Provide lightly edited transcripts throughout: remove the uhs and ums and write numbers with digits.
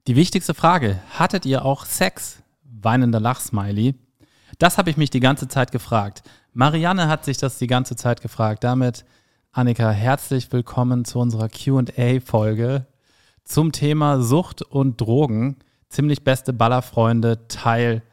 Die wichtigste Frage, hattet ihr auch Sex? Weinender Lachsmiley. Das habe ich mich die ganze Zeit gefragt. Marianne hat sich das die ganze Zeit gefragt. Damit, Annika, herzlich willkommen zu unserer Q&A-Folge zum Thema Sucht und Drogen. Ziemlich beste Ballerfreunde Teil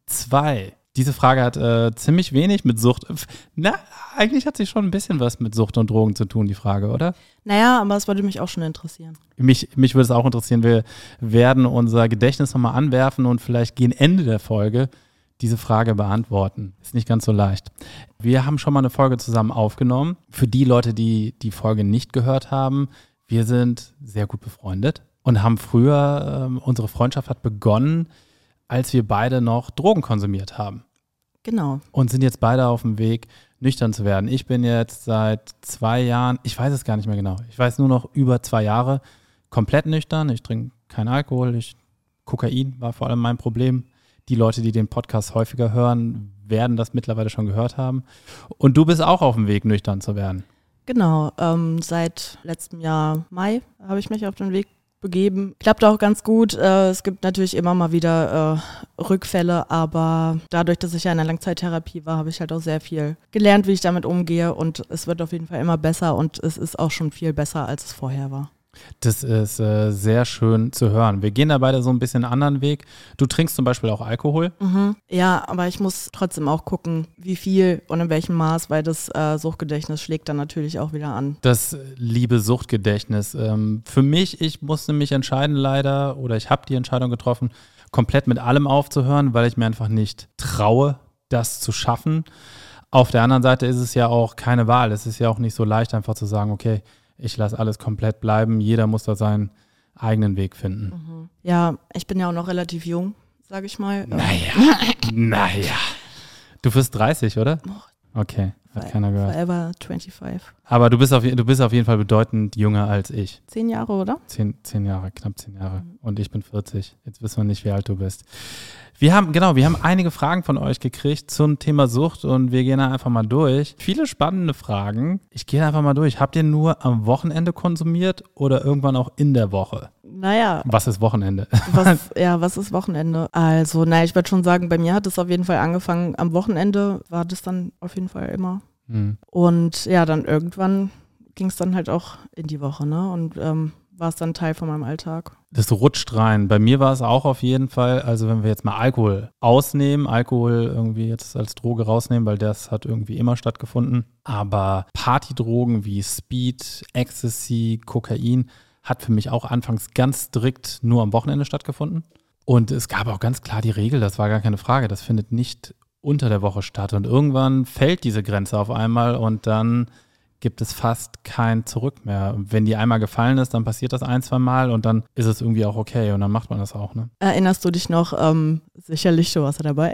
2. Diese Frage hat ziemlich wenig mit Sucht. Na, eigentlich hat sie schon ein bisschen was mit Sucht und Drogen zu tun, die Frage, oder? Naja, aber es würde mich auch schon interessieren. Mich würde es auch interessieren. Wir werden unser Gedächtnis nochmal anwerfen und vielleicht gegen Ende der Folge diese Frage beantworten. Ist nicht ganz so leicht. Wir haben schon mal eine Folge zusammen aufgenommen. Für die Leute, die die Folge nicht gehört haben, wir sind sehr gut befreundet und haben früher, unsere Freundschaft hat begonnen, als wir beide noch Drogen konsumiert haben. Genau. Und sind jetzt beide auf dem Weg, nüchtern zu werden. Ich bin jetzt seit 2 Jahren, ich weiß es gar nicht mehr genau, ich weiß nur noch über 2 Jahre, komplett nüchtern. Ich trinke keinen Alkohol, Kokain war vor allem mein Problem. Die Leute, die den Podcast häufiger hören, werden das mittlerweile schon gehört haben. Und du bist auch auf dem Weg, nüchtern zu werden. Genau, seit letztem Jahr Mai habe ich mich auf den Weg begeben. Klappt auch ganz gut. Es gibt natürlich immer mal wieder Rückfälle, aber dadurch, dass ich ja in der Langzeittherapie war, habe ich halt auch sehr viel gelernt, wie ich damit umgehe, und es wird auf jeden Fall immer besser und es ist auch schon viel besser, als es vorher war. Das ist sehr schön zu hören. Wir gehen da beide so ein bisschen einen anderen Weg. Du trinkst zum Beispiel auch Alkohol. Mhm. Ja, aber ich muss trotzdem auch gucken, wie viel und in welchem Maß, weil das Suchtgedächtnis schlägt dann natürlich auch wieder an. Das liebe Suchtgedächtnis. Für mich, ich musste mich entscheiden leider, oder ich habe die Entscheidung getroffen, komplett mit allem aufzuhören, weil ich mir einfach nicht traue, das zu schaffen. Auf der anderen Seite ist es ja auch keine Wahl. Es ist ja auch nicht so leicht, einfach zu sagen, okay, ich lasse alles komplett bleiben. Jeder muss da seinen eigenen Weg finden. Mhm. Ja, ich bin ja auch noch relativ jung, sage ich mal. Naja. Du wirst 30, oder? Okay, hat keiner gehört. Forever 25. Aber du bist auf jeden Fall bedeutend jünger als ich. 10 Jahre, oder? 10 Jahre, knapp 10 Jahre. Und ich bin 40. Jetzt wissen wir nicht, wie alt du bist. Wir haben einige Fragen von euch gekriegt zum Thema Sucht und wir gehen da einfach mal durch. Viele spannende Fragen. Ich gehe einfach mal durch. Habt ihr nur am Wochenende konsumiert oder irgendwann auch in der Woche? Naja. Was ist Wochenende? Was ist Wochenende? Also, ich würde schon sagen, bei mir hat es auf jeden Fall angefangen. Am Wochenende war das dann auf jeden Fall immer. Und ja, dann irgendwann ging es dann halt auch in die Woche, ne? Und war es dann Teil von meinem Alltag. Das rutscht rein. Bei mir war es auch auf jeden Fall, also wenn wir jetzt mal Alkohol ausnehmen, Alkohol irgendwie jetzt als Droge rausnehmen, weil das hat irgendwie immer stattgefunden. Aber Partydrogen wie Speed, Ecstasy, Kokain hat für mich auch anfangs ganz strikt nur am Wochenende stattgefunden. Und es gab auch ganz klar die Regel, das war gar keine Frage, das findet nicht unter der Woche statt. Und irgendwann fällt diese Grenze auf einmal und dann gibt es fast kein Zurück mehr. Wenn die einmal gefallen ist, dann passiert das 1-2 Mal und dann ist es irgendwie auch okay und dann macht man das auch, ne? Erinnerst du dich noch, sicherlich, du warst ja dabei,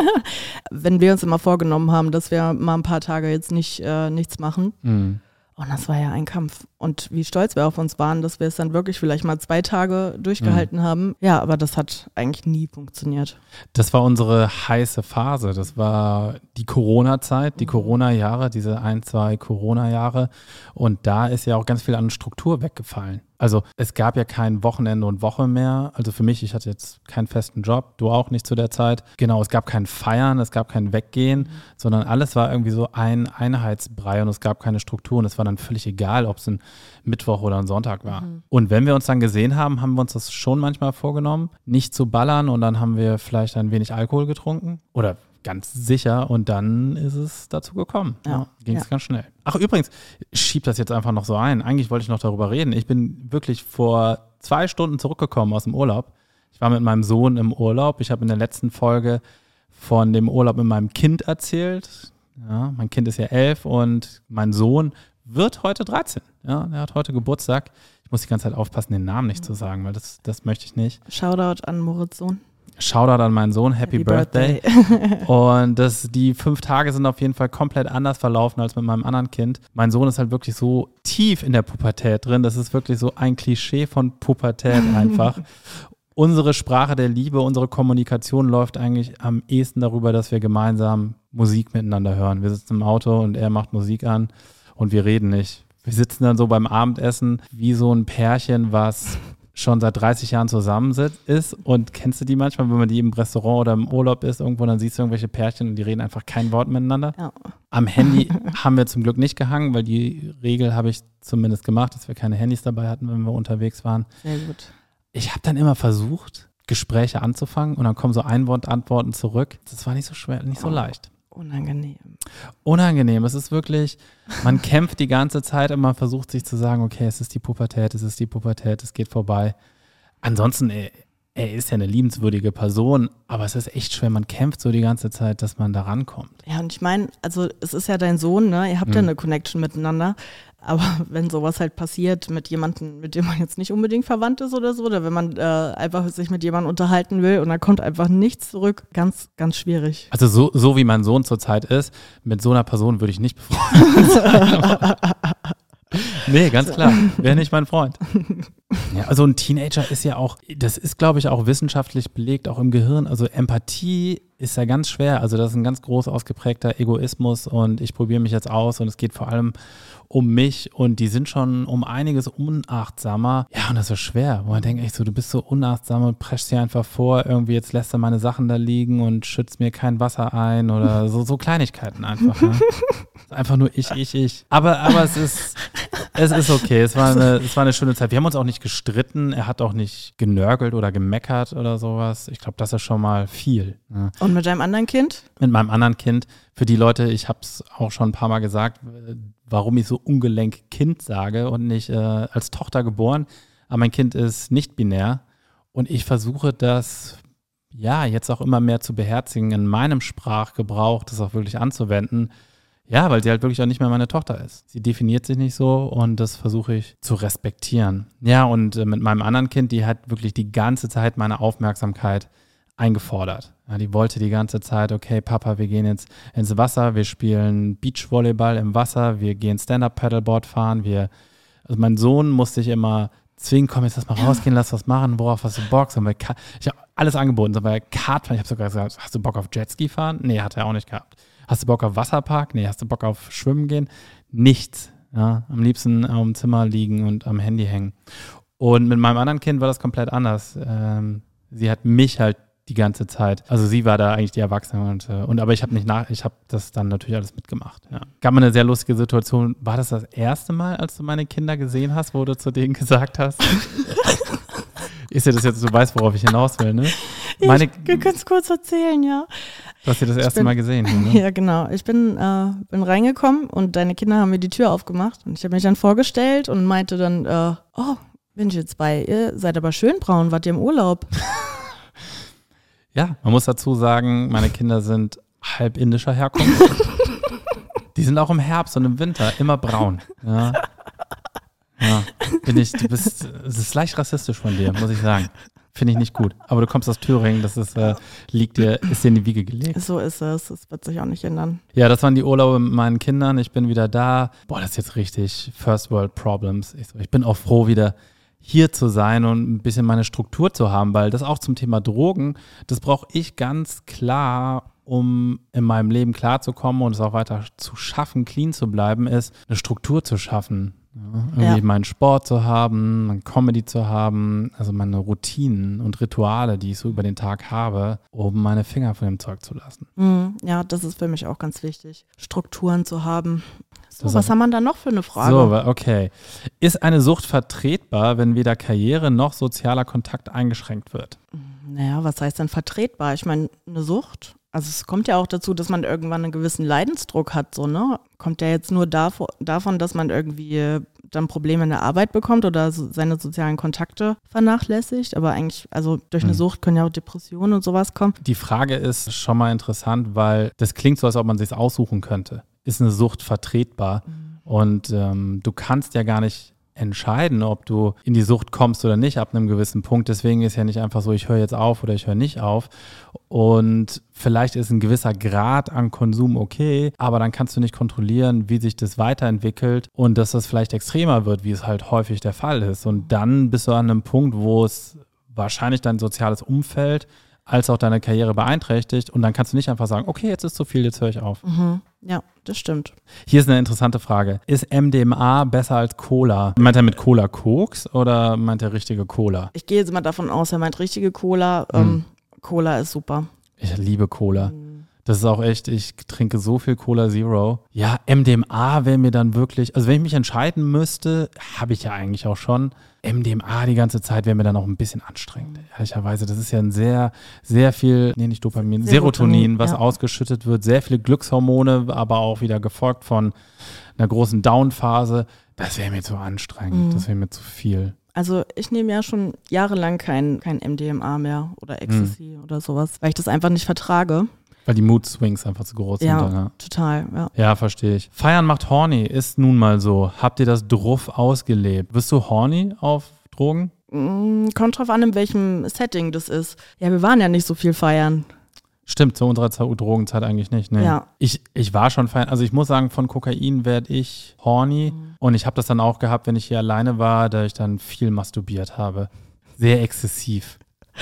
wenn wir uns immer vorgenommen haben, dass wir mal ein paar Tage jetzt nichts machen. Und das war ja ein Kampf. Und wie stolz wir auf uns waren, dass wir es dann wirklich vielleicht mal 2 Tage durchgehalten haben. Ja, aber das hat eigentlich nie funktioniert. Das war unsere heiße Phase. Das war die Corona-Zeit, die Corona-Jahre, diese 1-2 Corona-Jahre. Und da ist ja auch ganz viel an Struktur weggefallen. Also es gab ja kein Wochenende und Woche mehr. Also für mich, ich hatte jetzt keinen festen Job, du auch nicht zu der Zeit. Genau, es gab kein Feiern, es gab kein Weggehen, sondern alles war irgendwie so ein Einheitsbrei und es gab keine Struktur. Und es war dann völlig egal, ob es ein Mittwoch oder ein Sonntag war. Und wenn wir uns dann gesehen haben, haben wir uns das schon manchmal vorgenommen, nicht zu ballern und dann haben wir vielleicht ein wenig Alkohol getrunken oder ganz sicher und dann ist es dazu gekommen. Ja, ging es ganz schnell. Ach übrigens, ich schieb das jetzt einfach noch so ein. Eigentlich wollte ich noch darüber reden. Ich bin wirklich vor 2 Stunden zurückgekommen aus dem Urlaub. Ich war mit meinem Sohn im Urlaub. Ich habe in der letzten Folge von dem Urlaub mit meinem Kind erzählt. Ja, mein Kind ist ja 11 und mein Sohn wird heute 13. Ja, er hat heute Geburtstag. Ich muss die ganze Zeit aufpassen, den Namen nicht zu sagen, weil das möchte ich nicht. Shoutout an Moritz Sohn. Shoutout an meinen Sohn, Happy Birthday. Und die 5 Tage sind auf jeden Fall komplett anders verlaufen als mit meinem anderen Kind. Mein Sohn ist halt wirklich so tief in der Pubertät drin. Das ist wirklich so ein Klischee von Pubertät einfach. Unsere Sprache der Liebe, unsere Kommunikation läuft eigentlich am ehesten darüber, dass wir gemeinsam Musik miteinander hören. Wir sitzen im Auto und er macht Musik an und wir reden nicht. Wir sitzen dann so beim Abendessen wie so ein Pärchen, was schon seit 30 Jahren zusammen ist und kennst du die manchmal, wenn man die im Restaurant oder im Urlaub ist irgendwo, dann siehst du irgendwelche Pärchen und die reden einfach kein Wort miteinander. Ja. Am Handy haben wir zum Glück nicht gehangen, weil die Regel habe ich zumindest gemacht, dass wir keine Handys dabei hatten, wenn wir unterwegs waren. Sehr gut. Ich habe dann immer versucht, Gespräche anzufangen und dann kommen so Einwortantworten zurück. Das war nicht so schwer, nicht so leicht. Unangenehm. Es ist wirklich, man kämpft die ganze Zeit und man versucht sich zu sagen, okay, es ist die Pubertät, es geht vorbei. Ansonsten, er ist ja eine liebenswürdige Person, aber es ist echt schwer, man kämpft so die ganze Zeit, dass man da rankommt. Ja, und ich meine, also es ist ja dein Sohn, ne? Ihr habt ja eine Connection miteinander, aber wenn sowas halt passiert mit jemandem, mit dem man jetzt nicht unbedingt verwandt ist oder so, oder wenn man einfach sich mit jemandem unterhalten will und da kommt einfach nichts zurück, ganz, ganz schwierig. Also so wie mein Sohn zurzeit ist, mit so einer Person würde ich nicht befreundet sein. Nee, ganz klar. Wäre nicht mein Freund. Ja, also ein Teenager ist ja auch, das ist, glaube ich, auch wissenschaftlich belegt, auch im Gehirn. Also Empathie ist ja ganz schwer. Also das ist ein ganz groß ausgeprägter Egoismus und ich probiere mich jetzt aus und es geht vor allem um mich und die sind schon um einiges unachtsamer. Ja, und das ist schwer, wo man denkt echt so, du bist so unachtsam und preschst dir einfach vor, irgendwie jetzt lässt er meine Sachen da liegen und schützt mir kein Wasser ein oder so Kleinigkeiten einfach. Ne? Einfach nur ich. Aber es ist okay, es war eine schöne Zeit. Wir haben uns auch nicht gestritten, er hat auch nicht genörgelt oder gemeckert oder sowas. Ich glaube, das ist schon mal viel. Ne? Und mit deinem anderen Kind? Mit meinem anderen Kind. Für die Leute, ich habe es auch schon ein paar Mal gesagt, warum ich so ungelenk Kind sage und nicht als Tochter geboren. Aber mein Kind ist nicht binär und ich versuche das ja jetzt auch immer mehr zu beherzigen, in meinem Sprachgebrauch das auch wirklich anzuwenden. Ja, weil sie halt wirklich auch nicht mehr meine Tochter ist. Sie definiert sich nicht so und das versuche ich zu respektieren. Ja, und mit meinem anderen Kind, die hat wirklich die ganze Zeit meine Aufmerksamkeit eingefordert. Ja, die wollte die ganze Zeit, okay, Papa, wir gehen jetzt ins Wasser, wir spielen Beachvolleyball im Wasser, wir gehen Stand-Up-Paddleboard fahren, also mein Sohn musste ich immer zwingen, komm, jetzt lass mal rausgehen, lass was machen, worauf hast du Bock? Ich habe alles angeboten, so bei Kartfahren, ich habe sogar gesagt, hast du Bock auf Jetski fahren? Nee, hat er auch nicht gehabt. Hast du Bock auf Wasserpark? Nee, hast du Bock auf Schwimmen gehen? Nichts. Ja, am liebsten am Zimmer liegen und am Handy hängen. Und mit meinem anderen Kind war das komplett anders. Sie hat mich halt die ganze Zeit, also sie war da eigentlich die Erwachsene aber ich habe das dann natürlich alles mitgemacht. Ja. Gab mal eine sehr lustige Situation. War das erste Mal, als du meine Kinder gesehen hast, wo du zu denen gesagt hast? Ist ja das jetzt, du weißt, worauf ich hinaus will, ne? Wir können es kurz erzählen, ja. Du hast sie das erste Mal gesehen, ne? Ja, genau. Ich bin reingekommen und deine Kinder haben mir die Tür aufgemacht und ich habe mich dann vorgestellt und meinte dann, oh, bin ich jetzt bei ihr? Seid aber schön braun, wart ihr im Urlaub? Ja, man muss dazu sagen, meine Kinder sind halb indischer Herkunft. Die sind auch im Herbst und im Winter immer braun. Ja. Ja, es ist leicht rassistisch von dir, muss ich sagen. Finde ich nicht gut. Aber du kommst aus Thüringen, das ist, ist dir in die Wiege gelegt. So ist es, das wird sich auch nicht ändern. Ja, das waren die Urlaube mit meinen Kindern, ich bin wieder da. Boah, das ist jetzt richtig First World Problems. Ich bin auch froh, wieder hier zu sein und ein bisschen meine Struktur zu haben, weil das auch zum Thema Drogen, das brauche ich ganz klar, um in meinem Leben klarzukommen und es auch weiter zu schaffen, clean zu bleiben, ist eine Struktur zu schaffen. Ja, irgendwie meinen Sport zu haben, meine Comedy zu haben, also meine Routinen und Rituale, die ich so über den Tag habe, um meine Finger von dem Zeug zu lassen. Ja, das ist für mich auch ganz wichtig, Strukturen zu haben. So, was haben wir da noch für eine Frage? So, okay. Ist eine Sucht vertretbar, wenn weder Karriere noch sozialer Kontakt eingeschränkt wird? Naja, was heißt denn vertretbar? Ich meine, eine Sucht, also es kommt ja auch dazu, dass man irgendwann einen gewissen Leidensdruck hat, so, ne? Kommt ja jetzt nur davon, dass man irgendwie dann Probleme in der Arbeit bekommt oder seine sozialen Kontakte vernachlässigt. Aber eigentlich, also durch eine Sucht können ja auch Depressionen und sowas kommen. Die Frage ist schon mal interessant, weil das klingt so, als ob man sich aussuchen könnte. Ist eine Sucht vertretbar? Und du kannst ja gar nicht entscheiden, ob du in die Sucht kommst oder nicht ab einem gewissen Punkt. Deswegen ist ja nicht einfach so, ich höre jetzt auf oder ich höre nicht auf. Und vielleicht ist ein gewisser Grad an Konsum okay, aber dann kannst du nicht kontrollieren, wie sich das weiterentwickelt und dass das vielleicht extremer wird, wie es halt häufig der Fall ist. Und dann bist du an einem Punkt, wo es wahrscheinlich dein soziales Umfeld als auch deine Karriere beeinträchtigt und dann kannst du nicht einfach sagen, okay, jetzt ist zu viel, jetzt höre ich auf. Ja, das stimmt. Hier ist eine interessante Frage. Ist MDMA besser als Cola? Meint er mit Cola Koks oder meint er richtige Cola? Ich gehe jetzt mal davon aus, er meint richtige Cola. Cola ist super. Ich liebe Cola. Das ist auch echt, ich trinke so viel Cola Zero. Ja, MDMA wäre mir dann wirklich, also wenn ich mich entscheiden müsste, habe ich ja eigentlich auch schon, MDMA die ganze Zeit wäre mir dann auch ein bisschen anstrengend. Ehrlicherweise, das ist ja ein sehr, sehr viel, nicht Dopamin, Serotonin, was ausgeschüttet wird, sehr viele Glückshormone, aber auch wieder gefolgt von einer großen Down-Phase. Das wäre mir zu anstrengend, das wäre mir zu viel. Also ich nehme ja schon jahrelang kein MDMA mehr oder Ecstasy oder sowas, weil ich das einfach nicht vertrage. Weil die Mood-Swings einfach zu groß sind. Ja, total. Ja, verstehe ich. Feiern macht horny, ist nun mal so. Habt ihr das druff ausgelebt? Bist du horny auf Drogen? Kommt drauf an, in welchem Setting das ist. Ja, wir waren ja nicht so viel feiern. Stimmt, zu unserer Drogenzeit eigentlich nicht. Nee. Ja. Ich war schon feiern. Also ich muss sagen, von Kokain werde ich horny. Und ich habe das dann auch gehabt, wenn ich hier alleine war, da ich dann viel masturbiert habe. Sehr exzessiv.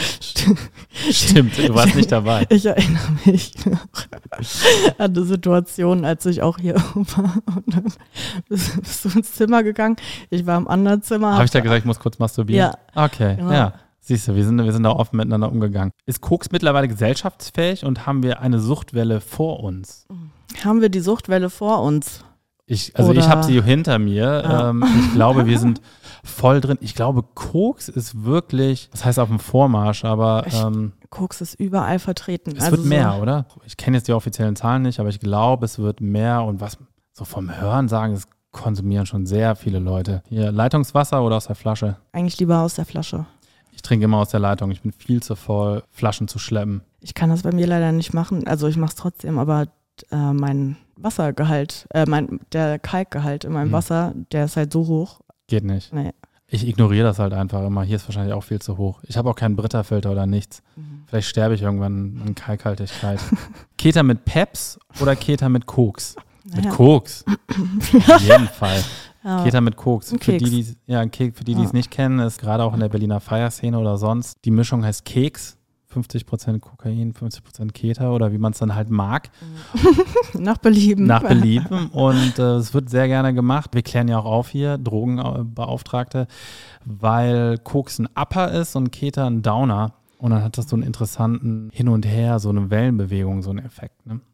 Stimmt, du warst nicht dabei. Ich erinnere mich noch an die Situation, als ich auch hier war. Und dann bist du ins Zimmer gegangen. Ich war im anderen Zimmer. Habe ich da gesagt, ich muss kurz masturbieren? Ja. Okay, ja. Siehst du, wir sind da offen miteinander umgegangen. Ist Koks mittlerweile gesellschaftsfähig und haben wir eine Suchtwelle vor uns? Haben wir die Suchtwelle vor uns? Ich habe sie hinter mir. Ja. Ich glaube, wir sind voll drin. Ich glaube, Koks ist wirklich, das heißt auf dem Vormarsch, aber Koks ist überall vertreten. Es wird mehr, oder? Ich kenne jetzt die offiziellen Zahlen nicht, aber ich glaube, es wird mehr. Und was so vom Hören sagen, es konsumieren schon sehr viele Leute. Hier, Leitungswasser oder aus der Flasche? Eigentlich lieber aus der Flasche. Ich trinke immer aus der Leitung. Ich bin viel zu voll, Flaschen zu schleppen. Ich kann das bei mir leider nicht machen. Also ich mache es trotzdem, aber mein Wassergehalt, der Kalkgehalt in meinem Wasser, der ist halt so hoch. Geht nicht. Nee. Ich ignoriere das halt einfach immer. Hier ist wahrscheinlich auch viel zu hoch. Ich habe auch keinen Brita-Filter oder nichts. Vielleicht sterbe ich irgendwann an Kalkhaltigkeit. Keter mit Peps oder Keter mit Koks? Mit Koks. Auf jeden Fall. Ja. Keter mit Koks. Für die es nicht kennen, ist gerade auch in der Berliner Feierszene oder sonst, die Mischung heißt Keks. 50% Kokain, 50% Keter oder wie man es dann halt mag. Nach Belieben. Nach Belieben und es wird sehr gerne gemacht. Wir klären ja auch auf hier, Drogenbeauftragte, weil Koks ein Upper ist und Keter ein Downer und dann hat das so einen interessanten Hin und Her, so eine Wellenbewegung, so einen Effekt. Ne?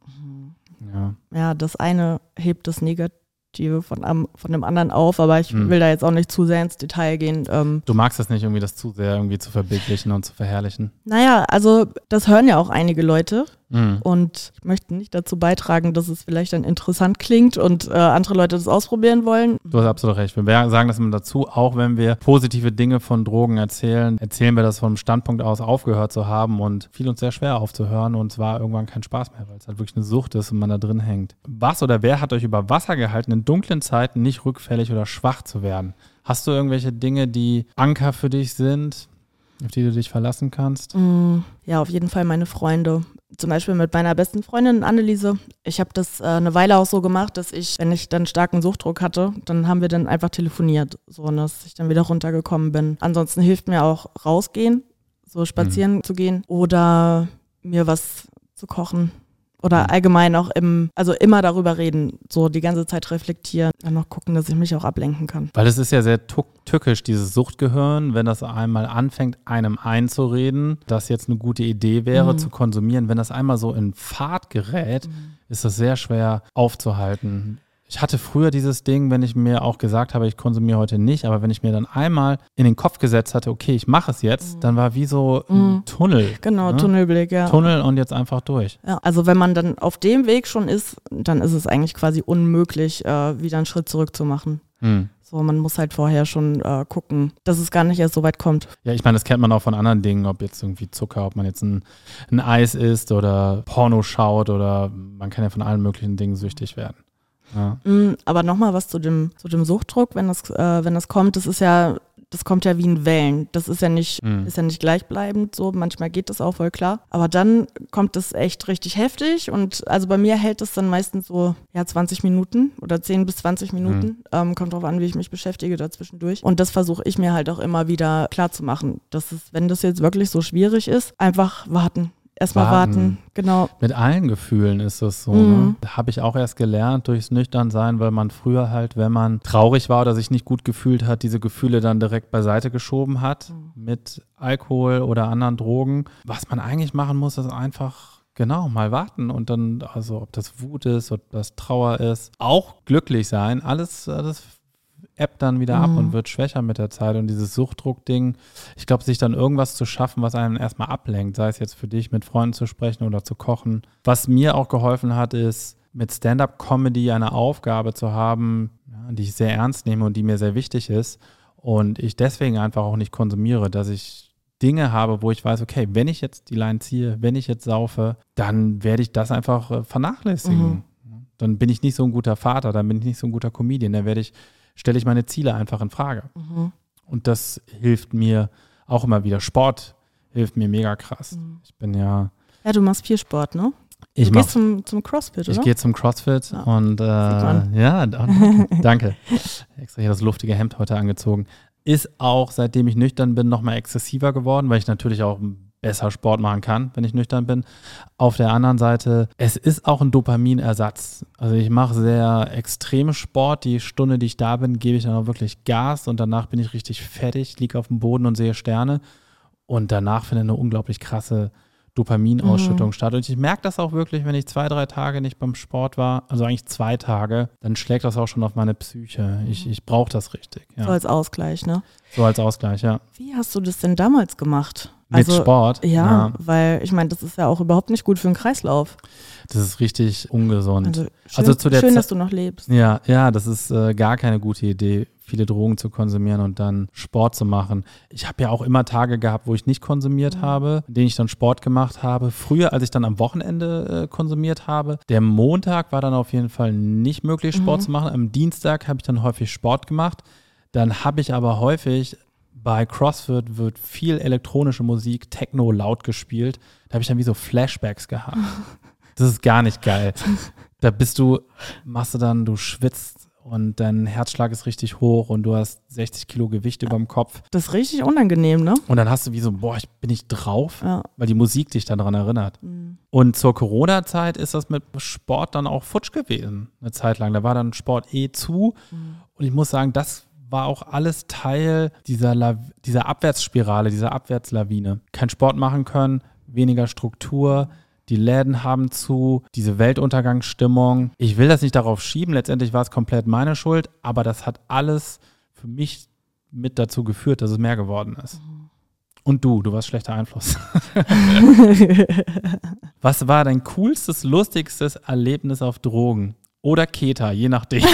Ja, das eine hebt das Negative von dem anderen auf, aber ich will da jetzt auch nicht zu sehr ins Detail gehen. Du magst das nicht irgendwie, das zu sehr irgendwie zu verbildlichen und zu verherrlichen? Naja, also das hören ja auch einige Leute und ich möchte nicht dazu beitragen, dass es vielleicht dann interessant klingt und andere Leute das ausprobieren wollen. Du hast absolut recht. Wir sagen das immer dazu, auch wenn wir positive Dinge von Drogen erzählen wir das vom Standpunkt aus aufgehört zu haben und fiel uns sehr schwer aufzuhören und es war irgendwann kein Spaß mehr, weil es halt wirklich eine Sucht ist und man da drin hängt. Was oder wer hat euch über Wasser gehalten, in dunklen Zeiten nicht rückfällig oder schwach zu werden? Hast du irgendwelche Dinge, die Anker für dich sind, auf die du dich verlassen kannst? Ja, auf jeden Fall meine Freunde. Zum Beispiel mit meiner besten Freundin Anneliese. Ich habe das eine Weile auch so gemacht, dass wenn ich dann starken Suchtdruck hatte, dann haben wir dann einfach telefoniert, so dass ich dann wieder runtergekommen bin. Ansonsten hilft mir auch rausgehen, so spazieren zu gehen oder mir was zu kochen. Oder allgemein auch immer darüber reden, so die ganze Zeit reflektieren, dann noch gucken, dass ich mich auch ablenken kann. Weil es ist ja sehr tückisch, dieses Suchtgehirn, wenn das einmal anfängt, einem einzureden, dass jetzt eine gute Idee wäre, zu konsumieren. Wenn das einmal so in Fahrt gerät, ist das sehr schwer aufzuhalten. Ich hatte früher dieses Ding, wenn ich mir auch gesagt habe, ich konsumiere heute nicht, aber wenn ich mir dann einmal in den Kopf gesetzt hatte, okay, ich mache es jetzt, dann war wie so ein Tunnel. Genau, ne? Tunnelblick, ja. Tunnel und jetzt einfach durch. Ja, also wenn man dann auf dem Weg schon ist, dann ist es eigentlich quasi unmöglich, wieder einen Schritt zurück zu machen. So, man muss halt vorher schon gucken, dass es gar nicht erst so weit kommt. Ja, ich meine, das kennt man auch von anderen Dingen, ob jetzt irgendwie Zucker, ob man jetzt ein Eis isst oder Porno schaut oder man kann ja von allen möglichen Dingen süchtig werden. Ja. Aber nochmal was zu dem Suchtdruck, wenn das kommt, das kommt ja wie in Wellen. Das ist ja nicht gleichbleibend so. Manchmal geht das auch voll klar. Aber dann kommt es echt richtig heftig. Und also bei mir hält es dann meistens so 20 Minuten oder 10 bis 20 Minuten. Kommt drauf an, wie ich mich beschäftige dazwischendurch. Und das versuche ich mir halt auch immer wieder klar zu machen. Dass es, wenn das jetzt wirklich so schwierig ist, einfach warten. Erstmal warten, genau. Mit allen Gefühlen ist das so. Ne? Da habe ich auch erst gelernt durchs Nüchternsein, weil man früher halt, wenn man traurig war oder sich nicht gut gefühlt hat, diese Gefühle dann direkt beiseite geschoben hat mit Alkohol oder anderen Drogen. Was man eigentlich machen muss, ist einfach mal warten und dann, also ob das Wut ist, ob das Trauer ist, auch glücklich sein, alles ebbt dann wieder ab und wird schwächer mit der Zeit. Und dieses Suchtdruck-Ding, ich glaube, sich dann irgendwas zu schaffen, was einen erstmal ablenkt, sei es jetzt für dich, mit Freunden zu sprechen oder zu kochen. Was mir auch geholfen hat, ist, mit Stand-up-Comedy eine Aufgabe zu haben, die ich sehr ernst nehme und die mir sehr wichtig ist. Und ich deswegen einfach auch nicht konsumiere, dass ich Dinge habe, wo ich weiß, okay, wenn ich jetzt die Line ziehe, wenn ich jetzt saufe, dann werde ich das einfach vernachlässigen. Dann bin ich nicht so ein guter Vater, dann bin ich nicht so ein guter Comedian, dann stelle ich meine Ziele einfach in Frage. Und das hilft mir auch immer wieder. Sport hilft mir mega krass. Ich bin ja, du machst viel Sport, ne? Du gehst zum CrossFit, oder? Ich gehe zum CrossFit und danke. Extra hier das luftige Hemd heute angezogen. Ist auch, seitdem ich nüchtern bin, nochmal exzessiver geworden, weil ich natürlich auch besser Sport machen kann, wenn ich nüchtern bin. Auf der anderen Seite, es ist auch ein Dopaminersatz. Also ich mache sehr extrem Sport. Die Stunde, die ich da bin, gebe ich dann auch wirklich Gas und danach bin ich richtig fertig, liege auf dem Boden und sehe Sterne. Und danach findet eine unglaublich krasse Dopaminausschüttung statt. Und ich merke das auch wirklich, wenn ich 2-3 Tage nicht beim Sport war, also eigentlich 2 Tage, dann schlägt das auch schon auf meine Psyche. Ich brauche das richtig. Ja. So als Ausgleich, ne? So als Ausgleich, ja. Wie hast du das denn damals gemacht? Mit Sport? Ja, weil ich meine, das ist ja auch überhaupt nicht gut für den Kreislauf. Das ist richtig ungesund. Also schön, dass du noch lebst. Ja, das ist gar keine gute Idee, viele Drogen zu konsumieren und dann Sport zu machen. Ich habe ja auch immer Tage gehabt, wo ich nicht konsumiert habe, in denen ich dann Sport gemacht habe. Früher, als ich dann am Wochenende konsumiert habe, der Montag war dann auf jeden Fall nicht möglich, Sport zu machen. Am Dienstag habe ich dann häufig Sport gemacht. Dann habe ich aber häufig bei CrossFit wird viel elektronische Musik, Techno laut gespielt. Da habe ich dann wie so Flashbacks gehabt. Das ist gar nicht geil. Da du schwitzt und dein Herzschlag ist richtig hoch und du hast 60 Kilo Gewicht über dem Kopf. Das ist richtig unangenehm, ne? Und dann hast du wie so, bin ich drauf? Ja. Weil die Musik dich dann daran erinnert. Und zur Corona-Zeit ist das mit Sport dann auch futsch gewesen, eine Zeit lang. Da war dann Sport zu. Und ich muss sagen, das war auch alles Teil dieser Abwärtsspirale, dieser Abwärtslawine. Kein Sport machen können, weniger Struktur, die Läden haben zu, diese Weltuntergangsstimmung. Ich will das nicht darauf schieben, letztendlich war es komplett meine Schuld, aber das hat alles für mich mit dazu geführt, dass es mehr geworden ist. Und du warst schlechter Einfluss. Was war dein coolstes, lustigstes Erlebnis auf Drogen? Oder Keta, je nachdem.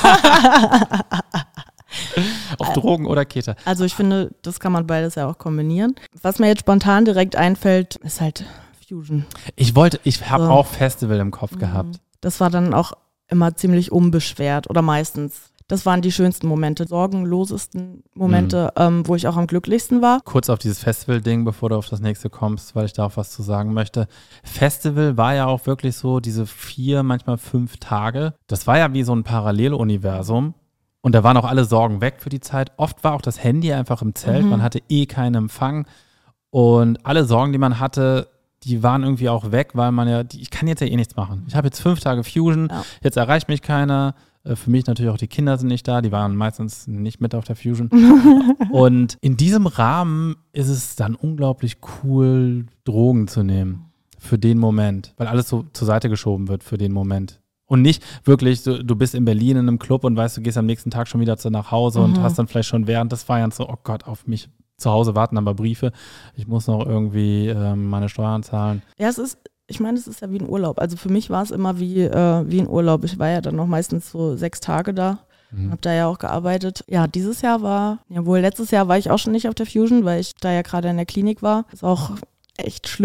Auf Drogen oder Keta. Also ich finde, das kann man beides ja auch kombinieren. Was mir jetzt spontan direkt einfällt, ist halt Fusion. Ich habe auch Festival im Kopf gehabt. Das war dann auch immer ziemlich unbeschwert oder meistens. Das waren die schönsten Momente, sorgenlosesten Momente, wo ich auch am glücklichsten war. Kurz auf dieses Festival-Ding, bevor du auf das nächste kommst, weil ich da auch was zu sagen möchte. Festival war ja auch wirklich so diese 4, manchmal 5 Tage. Das war ja wie so ein Paralleluniversum. Und da waren auch alle Sorgen weg für die Zeit. Oft war auch das Handy einfach im Zelt. Man hatte keinen Empfang. Und alle Sorgen, die man hatte, die waren irgendwie auch weg, weil ich kann jetzt ja nichts machen. Ich habe jetzt 5 Tage Fusion, jetzt erreicht mich keiner. Für mich natürlich auch die Kinder sind nicht da, die waren meistens nicht mit auf der Fusion. Und in diesem Rahmen ist es dann unglaublich cool, Drogen zu nehmen für den Moment, weil alles so zur Seite geschoben wird für den Moment. Und nicht wirklich, du bist in Berlin in einem Club und weißt, du gehst am nächsten Tag schon wieder nach Hause und hast dann vielleicht schon während des Feierns so, oh Gott, auf mich zu Hause warten aber Briefe. Ich muss noch irgendwie meine Steuern zahlen. Ja, es ist ja wie ein Urlaub. Also für mich war es immer wie ein Urlaub. Ich war ja dann noch meistens so 6 Tage da. Habe da ja auch gearbeitet. Ja, letztes Jahr war ich auch schon nicht auf der Fusion, weil ich da ja gerade in der Klinik war. Ist auch echt schlimm,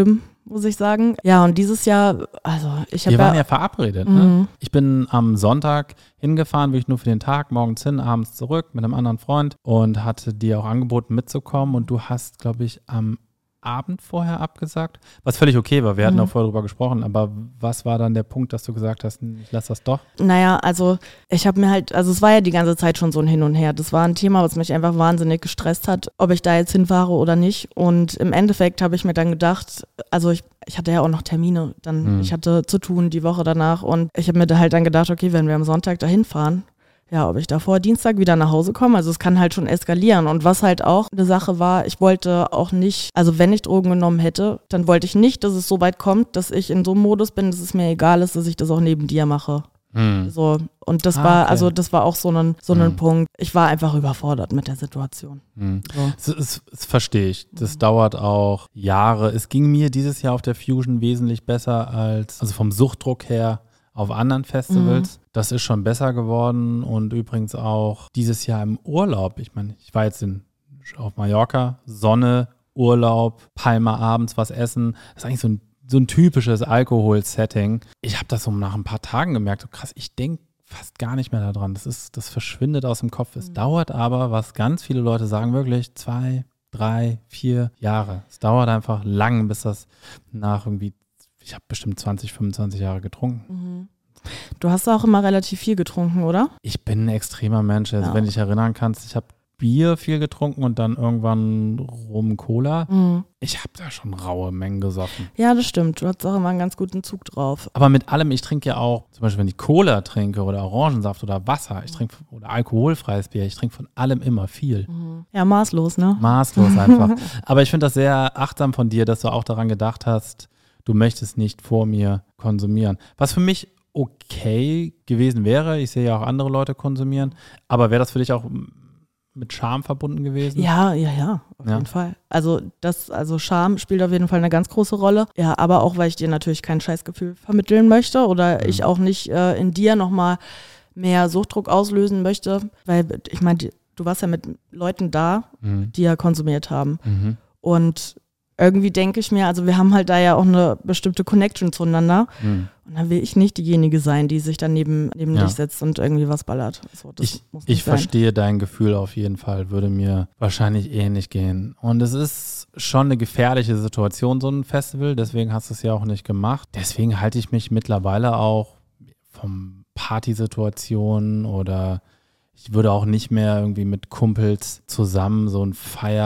muss ich sagen. Ja, und dieses Jahr, also ich habe Wir waren ja verabredet. Ne? Ich bin am Sonntag hingefahren, wirklich nur für den Tag, morgens hin, abends zurück mit einem anderen Freund und hatte dir auch angeboten mitzukommen und du hast, glaube ich, am Abend vorher abgesagt, was völlig okay war. Wir hatten auch vorher drüber gesprochen, aber was war dann der Punkt, dass du gesagt hast, ich lass das doch? Naja, also ich habe mir halt, also es war ja die ganze Zeit schon so ein Hin und Her. Das war ein Thema, was mich einfach wahnsinnig gestresst hat, ob ich da jetzt hinfahre oder nicht. Und im Endeffekt habe ich mir dann gedacht, also ich hatte ja auch noch Termine, ich hatte zu tun die Woche danach und ich habe mir da halt dann gedacht, okay, wenn wir am Sonntag da hinfahren, ja, ob ich davor Dienstag wieder nach Hause komme, also es kann halt schon eskalieren. Und was halt auch eine Sache war, ich wollte auch nicht, also wenn ich Drogen genommen hätte, dann wollte ich nicht, dass es so weit kommt, dass ich in so einem Modus bin, dass es mir egal ist, dass ich das auch neben dir mache. So, und das war, okay. also das war auch so ein Punkt. Ich war einfach überfordert mit der Situation. So. Das verstehe ich. Das dauert auch Jahre. Es ging mir dieses Jahr auf der Fusion wesentlich besser also vom Suchtdruck her, auf anderen Festivals. Das ist schon besser geworden und übrigens auch dieses Jahr im Urlaub. Ich meine, ich war jetzt auf Mallorca, Sonne, Urlaub, Palma abends was essen. Das ist eigentlich so ein typisches Alkohol-Setting. Ich habe das so nach ein paar Tagen gemerkt, so krass, ich denke fast gar nicht mehr daran. Das verschwindet aus dem Kopf. Es dauert aber, was ganz viele Leute sagen, wirklich 2, 3, 4 Jahre. Es dauert einfach lang, bis das nach irgendwie, ich habe bestimmt 20, 25 Jahre getrunken. Du hast auch immer relativ viel getrunken, oder? Ich bin ein extremer Mensch. Also wenn du dich erinnern kannst, ich habe Bier viel getrunken und dann irgendwann Rum, Cola. Ich habe da schon raue Mengen gesoffen. Ja, das stimmt. Du hast auch immer einen ganz guten Zug drauf. Aber mit allem, ich trinke ja auch, zum Beispiel wenn ich Cola trinke oder Orangensaft oder Wasser, oder alkoholfreies Bier, ich trinke von allem immer viel. Ja, maßlos, ne? Maßlos einfach. Aber ich finde das sehr achtsam von dir, dass du auch daran gedacht hast, du möchtest nicht vor mir konsumieren. Was für mich okay gewesen wäre, ich sehe ja auch andere Leute konsumieren, aber wäre das für dich auch mit Scham verbunden gewesen? Ja, auf jeden Fall. Also Scham spielt auf jeden Fall eine ganz große Rolle. Ja, aber auch, weil ich dir natürlich kein Scheißgefühl vermitteln möchte oder ich auch nicht in dir nochmal mehr Suchtdruck auslösen möchte, weil ich meine, du warst ja mit Leuten da, die ja konsumiert haben. Und irgendwie denke ich mir, also wir haben halt da ja auch eine bestimmte Connection zueinander. Und dann will ich nicht diejenige sein, die sich dann neben dich setzt und irgendwie was ballert. So, ich verstehe dein Gefühl auf jeden Fall, würde mir wahrscheinlich ähnlich gehen. Und es ist schon eine gefährliche Situation, so ein Festival, deswegen hast du es ja auch nicht gemacht. Deswegen halte ich mich mittlerweile auch vom Partysituationen oder ich würde auch nicht mehr irgendwie mit Kumpels zusammen so ein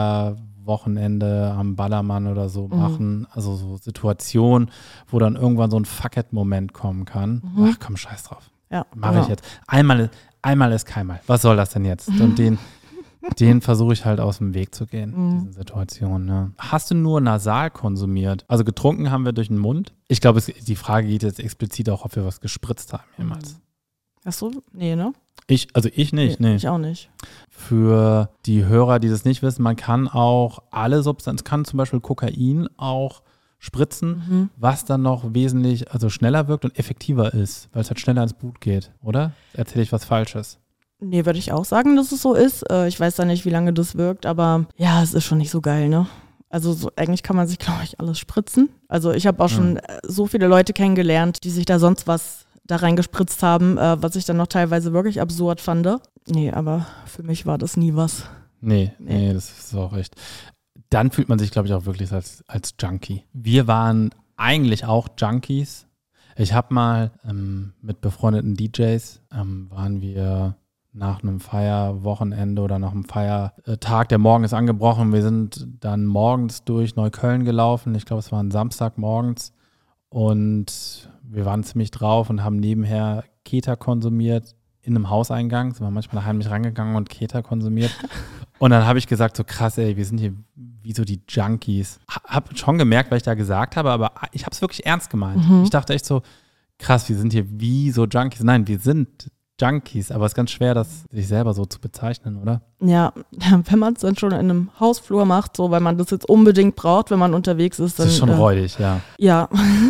Wochenende am Ballermann oder so machen. Also so Situationen, wo dann irgendwann so ein Fuck-it-Moment kommen kann. Ach komm, scheiß drauf. Ja, mache ich jetzt. Einmal ist keinmal. Was soll das denn jetzt? Und den versuche ich halt aus dem Weg zu gehen, diesen Situationen. Ne? Hast du nur nasal konsumiert? Also getrunken haben wir durch den Mund. Ich glaube, die Frage geht jetzt explizit auch, ob wir was gespritzt haben jemals. Ach so? Nee, ne? Ich nicht. Nee. Ich auch nicht. Für die Hörer, die das nicht wissen, man kann auch alle Substanzen, kann zum Beispiel Kokain auch spritzen, was dann noch wesentlich schneller wirkt und effektiver ist, weil es halt schneller ins Blut geht, oder? Erzähle ich was Falsches? Nee, würde ich auch sagen, dass es so ist. Ich weiß da nicht, wie lange das wirkt, aber ja, es ist schon nicht so geil, ne? Also eigentlich kann man sich, glaube ich, alles spritzen. Also ich habe auch schon so viele Leute kennengelernt, die sich da sonst was da reingespritzt haben, was ich dann noch teilweise wirklich absurd fand. Nee, aber für mich war das nie was. Nee, das ist auch echt. Dann fühlt man sich, glaube ich, auch wirklich als Junkie. Wir waren eigentlich auch Junkies. Ich habe mal mit befreundeten DJs, waren wir nach einem Feierwochenende oder nach einem Feiertag, der Morgen ist angebrochen. Wir sind dann morgens durch Neukölln gelaufen. Ich glaube, es war ein Samstag morgens. Und wir waren ziemlich drauf und haben nebenher Keta konsumiert in einem Hauseingang. Sind wir manchmal heimlich rangegangen und Keta konsumiert. Und dann habe ich gesagt, so krass, ey, wir sind hier wie so die Junkies. Hab schon gemerkt, was ich da gesagt habe, aber ich habe es wirklich ernst gemeint. Ich dachte echt so, krass, wir sind hier wie so Junkies. Nein, wir sind Junkies, aber es ist ganz schwer, das sich selber so zu bezeichnen, oder? Ja, wenn man es dann schon in einem Hausflur macht, so, weil man das jetzt unbedingt braucht, wenn man unterwegs ist, dann. Das ist schon räudig, ja. Ja.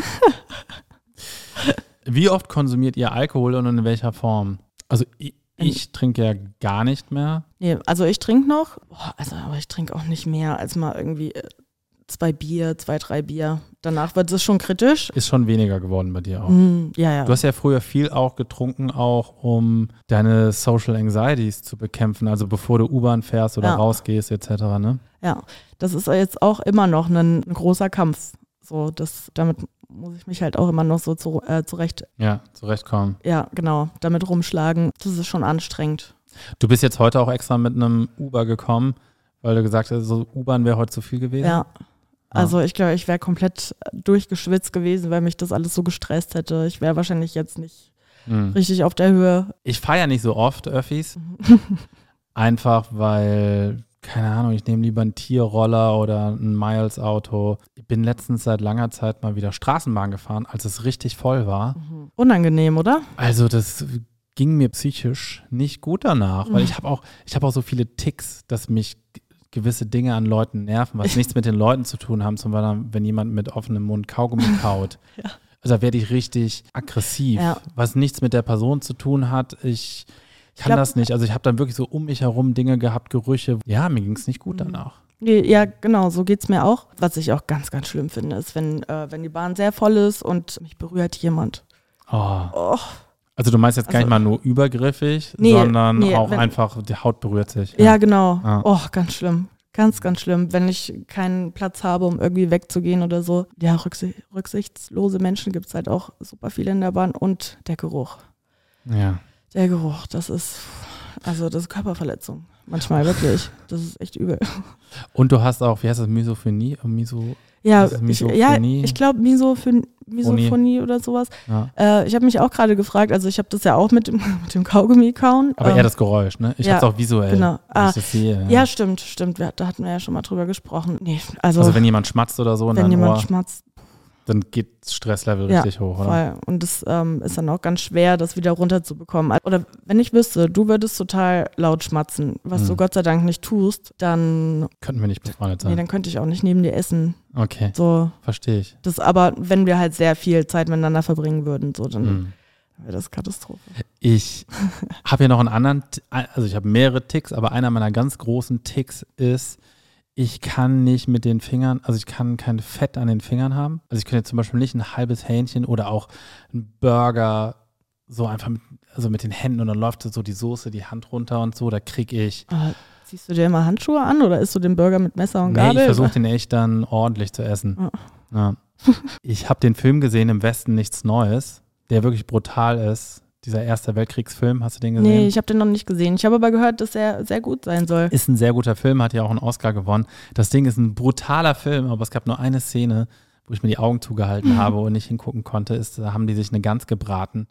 Wie oft konsumiert ihr Alkohol und in welcher Form? Also ich trinke ja gar nicht mehr. Nee, also ich trinke noch, aber ich trinke auch nicht mehr als mal irgendwie 2 Bier, 2, 3 Bier. Danach wird es schon kritisch. Ist schon weniger geworden bei dir auch. Ja. Du hast ja früher viel auch getrunken, auch um deine Social Anxieties zu bekämpfen, also bevor du U-Bahn fährst oder rausgehst etc., ne? Ja, das ist jetzt auch immer noch ein großer Kampf. So, damit muss ich mich halt auch immer noch so zurechtkommen. Ja, genau, damit rumschlagen. Das ist schon anstrengend. Du bist jetzt heute auch extra mit einem Uber gekommen, weil du gesagt hast, so U-Bahn wäre heute zu viel gewesen? Ja. Also ich glaube, ich wäre komplett durchgeschwitzt gewesen, weil mich das alles so gestresst hätte. Ich wäre wahrscheinlich jetzt nicht richtig auf der Höhe. Ich fahre ja nicht so oft Öffis. Einfach weil, keine Ahnung, ich nehme lieber einen Tierroller oder ein Miles-Auto. Ich bin letztens seit langer Zeit mal wieder Straßenbahn gefahren, als es richtig voll war. Unangenehm, oder? Also das ging mir psychisch nicht gut danach, weil ich habe auch so viele Ticks, dass mich gewisse Dinge an Leuten nerven, was nichts mit den Leuten zu tun haben, zum Beispiel, wenn jemand mit offenem Mund Kaugummi kaut. Ja. Also da werde ich richtig aggressiv, was nichts mit der Person zu tun hat. Ich kann das nicht. Also ich habe dann wirklich so um mich herum Dinge gehabt, Gerüche. Ja, mir ging es nicht gut danach. Ja, genau, so geht es mir auch. Was ich auch ganz, ganz schlimm finde, ist, wenn die Bahn sehr voll ist und mich berührt jemand. Oh. Also du meinst jetzt gar nicht mal nur übergriffig, sondern auch einfach, die Haut berührt sich. Ja, genau. Ja. Oh, ganz schlimm. Ganz, ganz schlimm. Wenn ich keinen Platz habe, um irgendwie wegzugehen oder so. Ja, rücksichtslose Menschen gibt es halt auch super viele in der Bahn. Und der Geruch. Ja. Der Geruch, das ist Körperverletzung. Manchmal wirklich. Das ist echt übel. Und du hast auch, wie heißt das, Misophonie? Ich glaube Misophonie oder sowas. Ja. Ich habe mich auch gerade gefragt, also ich habe das ja auch mit dem Kaugummi kauen. Aber eher das Geräusch, ne? Ich habe es auch visuell. Genau. Das sehe, ja, stimmt. Da hatten wir ja schon mal drüber gesprochen. Nee, also wenn jemand schmatzt oder so in dein Ohr, schmatzt, dann geht das Stresslevel richtig hoch, oder? Voll. Und das ist dann auch ganz schwer, das wieder runterzubekommen. Oder wenn ich wüsste, du würdest total laut schmatzen, was du Gott sei Dank nicht tust, dann könnten wir nicht befreundet sein. Nee, dann könnte ich auch nicht neben dir essen. Okay, so. Verstehe ich. Das aber, wenn wir halt sehr viel Zeit miteinander verbringen würden, so, dann wäre das Katastrophe. Ich habe hier noch einen anderen, also ich habe mehrere Ticks, aber einer meiner ganz großen Ticks ist, ich kann nicht mit den Fingern, also ich kann kein Fett an den Fingern haben. Also ich könnte jetzt zum Beispiel nicht ein halbes Hähnchen oder auch einen Burger so einfach mit den Händen und dann läuft so die Soße, die Hand runter und so, da kriege ich. Ziehst du dir immer Handschuhe an oder isst du den Burger mit Messer und Gabel? Nee, ich versuche den echt dann ordentlich zu essen. Ja. Ich habe den Film gesehen, Im Westen nichts Neues, der wirklich brutal ist. Dieser Erste Weltkriegsfilm, hast du den gesehen? Nee, ich habe den noch nicht gesehen. Ich habe aber gehört, dass er sehr gut sein soll. Ist ein sehr guter Film, hat ja auch einen Oscar gewonnen. Das Ding ist ein brutaler Film, aber es gab nur eine Szene, wo ich mir die Augen zugehalten habe und nicht hingucken konnte, da haben die sich eine Gans gebraten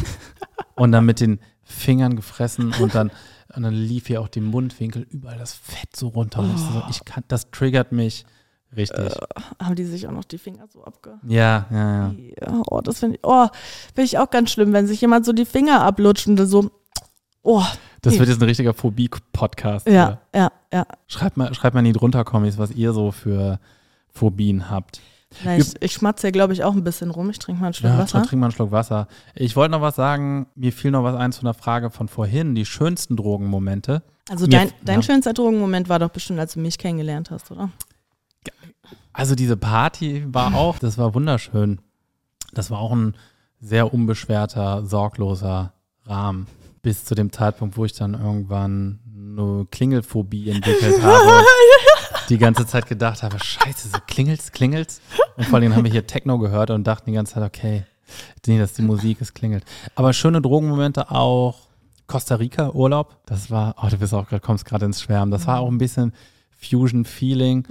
und dann mit den Fingern gefressen und dann lief hier auch die Mundwinkel, überall das Fett so runter. Und das triggert mich richtig. Haben die sich auch noch die Finger so Ja. Oh, das finde ich auch ganz schlimm, wenn sich jemand so die Finger ablutscht und so. Das wird jetzt ein richtiger Phobie-Podcast. Ja. Schreibt mal in die Drunter-Kommis, was ihr so für Phobien habt. Na, ich schmatze ja, glaube ich, auch ein bisschen rum. Ich trinke mal einen Schluck Wasser. Trink mal einen Schluck Wasser. Ich wollte noch was sagen. Mir fiel noch was ein zu einer Frage von vorhin. Die schönsten Drogenmomente. Also dein schönster Drogenmoment war doch bestimmt, als du mich kennengelernt hast, oder? Also diese Party das war wunderschön. Das war auch ein sehr unbeschwerter, sorgloser Rahmen. Bis zu dem Zeitpunkt, wo ich dann irgendwann eine Klingelphobie entwickelt habe. Die ganze Zeit gedacht habe, scheiße, so klingelt's. Und vor allem haben wir hier Techno gehört und dachten die ganze Zeit, okay, nee, das ist die Musik, es klingelt. Aber schöne Drogenmomente auch. Costa Rica Urlaub, das war, du kommst gerade ins Schwärmen. Das war auch ein bisschen Fusion-Feeling.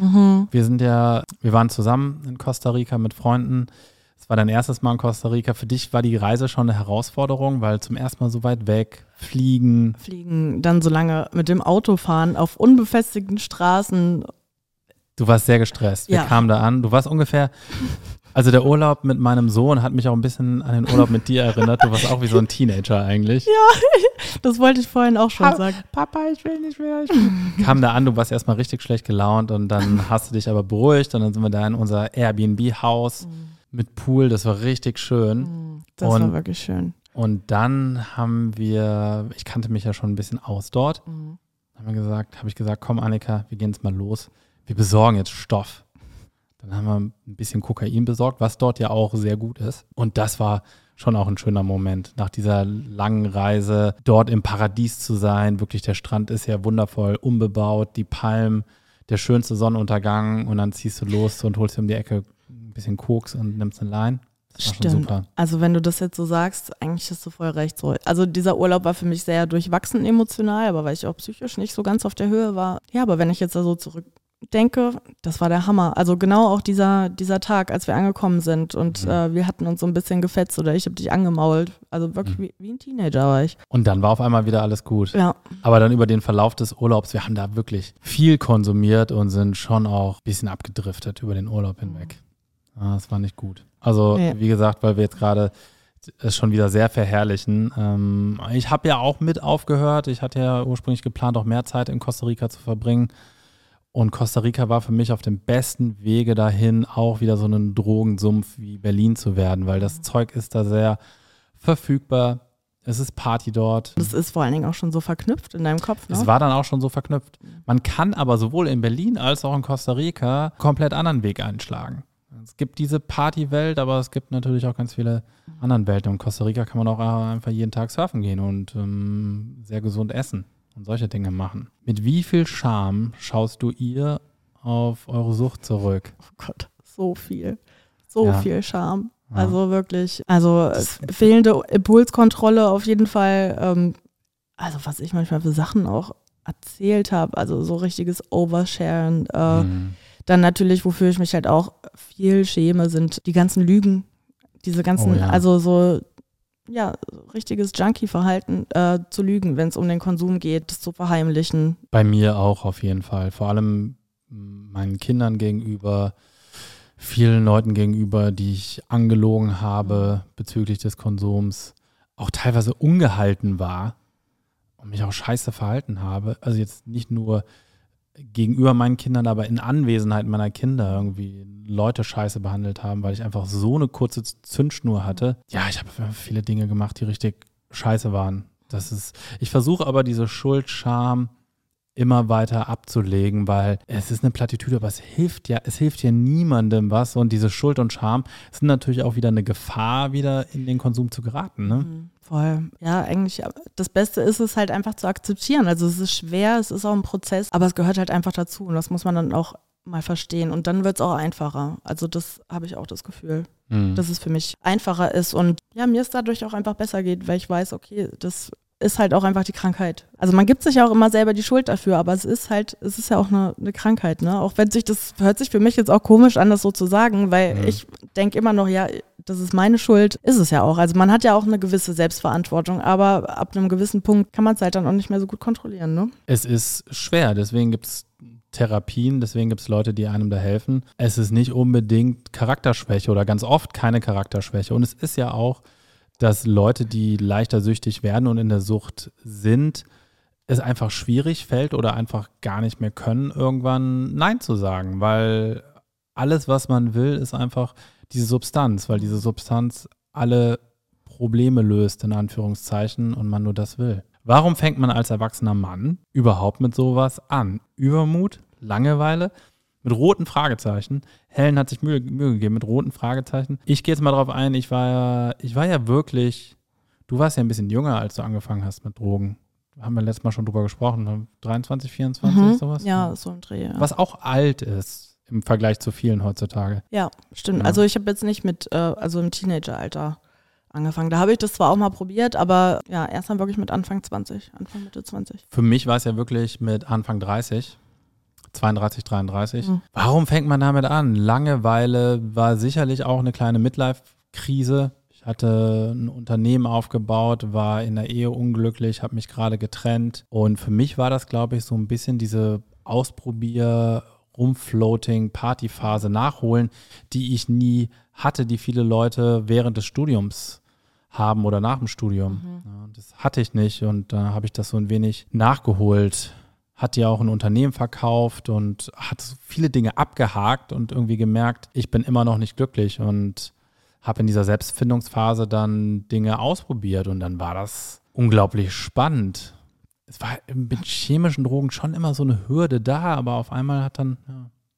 Wir waren zusammen in Costa Rica mit Freunden. Es war dein erstes Mal in Costa Rica. Für dich war die Reise schon eine Herausforderung, weil zum ersten Mal so weit weg, fliegen, dann so lange mit dem Auto fahren auf unbefestigten Straßen. Du warst sehr gestresst. Wir kamen da an. Du warst ungefähr, also der Urlaub mit meinem Sohn hat mich auch ein bisschen an den Urlaub mit dir erinnert. Du warst auch wie so ein Teenager eigentlich. Ja, das wollte ich vorhin auch schon sagen. Papa, ich will nicht mehr. Kam da an, du warst erstmal richtig schlecht gelaunt und dann hast du dich aber beruhigt und dann sind wir da in unser Airbnb-Haus mit Pool. Das war richtig schön. Das war wirklich schön. Und dann ich kannte mich ja schon ein bisschen aus dort. Habe ich gesagt, komm Annika, wir gehen jetzt mal los. Wir besorgen jetzt Stoff. Dann haben wir ein bisschen Kokain besorgt, was dort ja auch sehr gut ist. Und das war schon auch ein schöner Moment, nach dieser langen Reise dort im Paradies zu sein. Wirklich, der Strand ist ja wundervoll unbebaut, die Palmen, der schönste Sonnenuntergang und dann ziehst du los und holst dir um die Ecke ein bisschen Koks und nimmst eine Line. Das war schon super. Also wenn du das jetzt so sagst, eigentlich hast du voll recht. So. Also dieser Urlaub war für mich sehr durchwachsen emotional, aber weil ich auch psychisch nicht so ganz auf der Höhe war. Ja, aber wenn ich jetzt da so zurückdenke, das war der Hammer. Also genau auch dieser Tag, als wir angekommen sind und wir hatten uns so ein bisschen gefetzt oder ich habe dich angemault. Also wirklich wie ein Teenager war ich. Und dann war auf einmal wieder alles gut. Ja. Aber dann über den Verlauf des Urlaubs, wir haben da wirklich viel konsumiert und sind schon auch ein bisschen abgedriftet über den Urlaub hinweg. Das war nicht gut. Also wie gesagt, weil wir jetzt gerade es schon wieder sehr verherrlichen. Ich habe ja auch mit aufgehört. Ich hatte ja ursprünglich geplant, auch mehr Zeit in Costa Rica zu verbringen. Und Costa Rica war für mich auf dem besten Wege dahin, auch wieder so ein Drogensumpf wie Berlin zu werden, weil das Zeug ist da sehr verfügbar. Es ist Party dort. Das ist vor allen Dingen auch schon so verknüpft in deinem Kopf, ne? Es war dann auch schon so verknüpft. Man kann aber sowohl in Berlin als auch in Costa Rica komplett anderen Weg einschlagen. Es gibt diese Partywelt, aber es gibt natürlich auch ganz viele andere Welten. Und in Costa Rica kann man auch einfach jeden Tag surfen gehen und sehr gesund essen und solche Dinge machen. Mit wie viel Scham schaust du ihr auf eure Sucht zurück? Oh Gott, so viel. So viel Scham. Also wirklich, also fehlende Impulskontrolle auf jeden Fall. Also was ich manchmal für Sachen auch erzählt habe, also so richtiges Oversharen. Dann natürlich, wofür ich mich halt auch viel schäme, sind die ganzen Lügen. Diese ganzen, also so, richtiges Junkie-Verhalten zu lügen, wenn es um den Konsum geht, das zu verheimlichen. Bei mir auch auf jeden Fall. Vor allem meinen Kindern gegenüber, vielen Leuten gegenüber, die ich angelogen habe bezüglich des Konsums, auch teilweise ungehalten war und mich auch scheiße verhalten habe. Also jetzt nicht nur gegenüber meinen Kindern, aber in Anwesenheit meiner Kinder irgendwie Leute scheiße behandelt haben, weil ich einfach so eine kurze Zündschnur hatte. Ja, ich habe viele Dinge gemacht, die richtig scheiße waren. Ich versuche aber diese Schuld, Scham immer weiter abzulegen, weil es ist eine Plattitüde, aber es hilft ja niemandem was und diese Schuld und Scham sind natürlich auch wieder eine Gefahr, wieder in den Konsum zu geraten, ne? Voll. Ja, eigentlich das Beste ist es halt einfach zu akzeptieren. Also es ist schwer, es ist auch ein Prozess, aber es gehört halt einfach dazu und das muss man dann auch mal verstehen und dann wird es auch einfacher. Also das habe ich auch das Gefühl, dass es für mich einfacher ist und ja, mir es dadurch auch einfach besser geht, weil ich weiß, okay, das ist halt auch einfach die Krankheit. Also man gibt sich ja auch immer selber die Schuld dafür, aber es ist ja auch eine Krankheit, ne? Auch wenn das hört sich für mich jetzt auch komisch an, das so zu sagen, weil ich denke immer noch, ja, das ist meine Schuld, ist es ja auch. Also man hat ja auch eine gewisse Selbstverantwortung, aber ab einem gewissen Punkt kann man es halt dann auch nicht mehr so gut kontrollieren, ne? Es ist schwer, deswegen gibt es Therapien, deswegen gibt es Leute, die einem da helfen. Es ist nicht unbedingt Charakterschwäche oder ganz oft keine Charakterschwäche und es ist ja auch, dass Leute, die leichter süchtig werden und in der Sucht sind, es einfach schwierig fällt oder einfach gar nicht mehr können, irgendwann Nein zu sagen, weil alles, was man will, ist einfach diese Substanz, weil diese Substanz alle Probleme löst, in Anführungszeichen, und man nur das will. Warum fängt man als erwachsener Mann überhaupt mit sowas an? Übermut, Langeweile, mit roten Fragezeichen. Helen hat sich Mühe gegeben mit roten Fragezeichen. Ich gehe jetzt mal drauf ein, ich war ja wirklich, du warst ja ein bisschen jünger, als du angefangen hast mit Drogen. Haben wir letztes Mal schon drüber gesprochen, 23, 24, sowas? Ja, so ein Dreh. Ja. Was auch alt ist im Vergleich zu vielen heutzutage. Ja, stimmt. Ja. Also ich habe jetzt nicht also im Teenageralter angefangen. Da habe ich das zwar auch mal probiert, aber ja, erst dann wirklich mit Anfang Mitte 20. Für mich war es ja wirklich mit Anfang 30. 32, 33. Warum fängt man damit an? Langeweile war sicherlich auch eine kleine Midlife-Krise. Ich hatte ein Unternehmen aufgebaut, war in der Ehe unglücklich, habe mich gerade getrennt. Und für mich war das, glaube ich, so ein bisschen diese Rumfloating-Partyphase nachholen, die ich nie hatte, die viele Leute während des Studiums haben oder nach dem Studium. Ja, das hatte ich nicht und da habe ich das so ein wenig nachgeholt. Hat ja auch ein Unternehmen verkauft und hat viele Dinge abgehakt und irgendwie gemerkt, ich bin immer noch nicht glücklich und habe in dieser Selbstfindungsphase dann Dinge ausprobiert und dann war das unglaublich spannend. Es war mit chemischen Drogen schon immer so eine Hürde da, aber auf einmal hat dann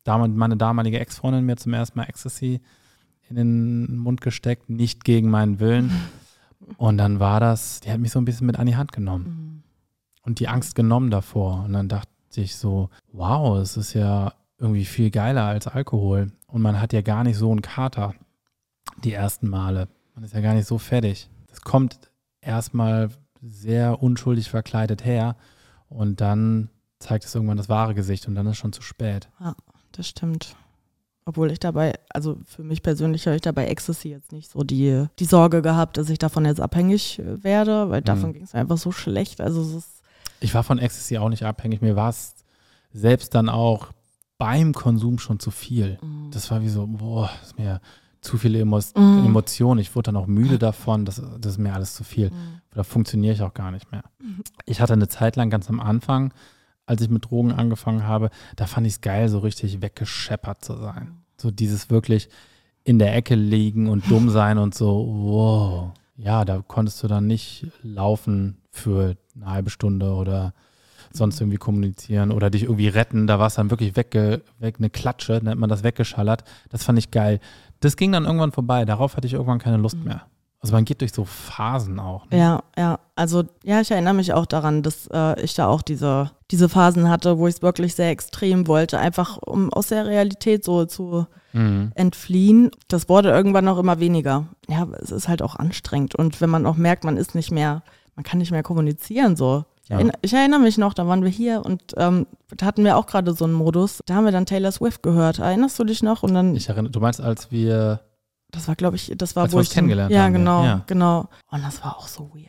meine damalige Ex-Freundin mir zum ersten Mal Ecstasy in den Mund gesteckt, nicht gegen meinen Willen. Und dann die hat mich so ein bisschen mit an die Hand genommen und die Angst genommen davor. Und dann dachte ich so, wow, es ist ja irgendwie viel geiler als Alkohol. Und man hat ja gar nicht so einen Kater die ersten Male. Man ist ja gar nicht so fertig. Das kommt erstmal sehr unschuldig verkleidet her und dann zeigt es irgendwann das wahre Gesicht und dann ist schon zu spät. Ja, das stimmt. Obwohl ich dabei, also für mich persönlich habe ich dabei Ecstasy jetzt nicht so die Sorge gehabt, dass ich davon jetzt abhängig werde, weil davon ging es einfach so schlecht. Also ich war von Ecstasy auch nicht abhängig. Mir war es selbst dann auch beim Konsum schon zu viel. Das war wie so, boah, das ist mir zu viele Emotionen. Ich wurde dann auch müde davon. Das ist mir alles zu viel. Da funktioniere ich auch gar nicht mehr. Ich hatte eine Zeit lang ganz am Anfang, als ich mit Drogen angefangen habe, da fand ich es geil, so richtig weggescheppert zu sein. So dieses wirklich in der Ecke liegen und dumm sein und so, wow. Ja, da konntest du dann nicht laufen für eine halbe Stunde oder sonst irgendwie kommunizieren oder dich irgendwie retten. Da war es dann wirklich weg, eine Klatsche, nennt man das, weggeschallert. Das fand ich geil. Das ging dann irgendwann vorbei. Darauf hatte ich irgendwann keine Lust mehr. Also man geht durch so Phasen auch. Ne? Ja. Also ich erinnere mich auch daran, dass ich da auch diese Phasen hatte, wo ich es wirklich sehr extrem wollte, einfach um aus der Realität so zu entfliehen. Das wurde irgendwann auch immer weniger. Ja, es ist halt auch anstrengend. Und wenn man auch merkt, man kann nicht mehr kommunizieren so. Ich erinnere mich noch, da waren wir hier und da hatten wir auch gerade so einen Modus. Da haben wir dann Taylor Swift gehört. Erinnerst du dich noch? Und dann, ich erinnere, du meinst, als wir das war, glaube ich, wo ich kennengelernt haben. Ja, genau. Und das war auch so weird.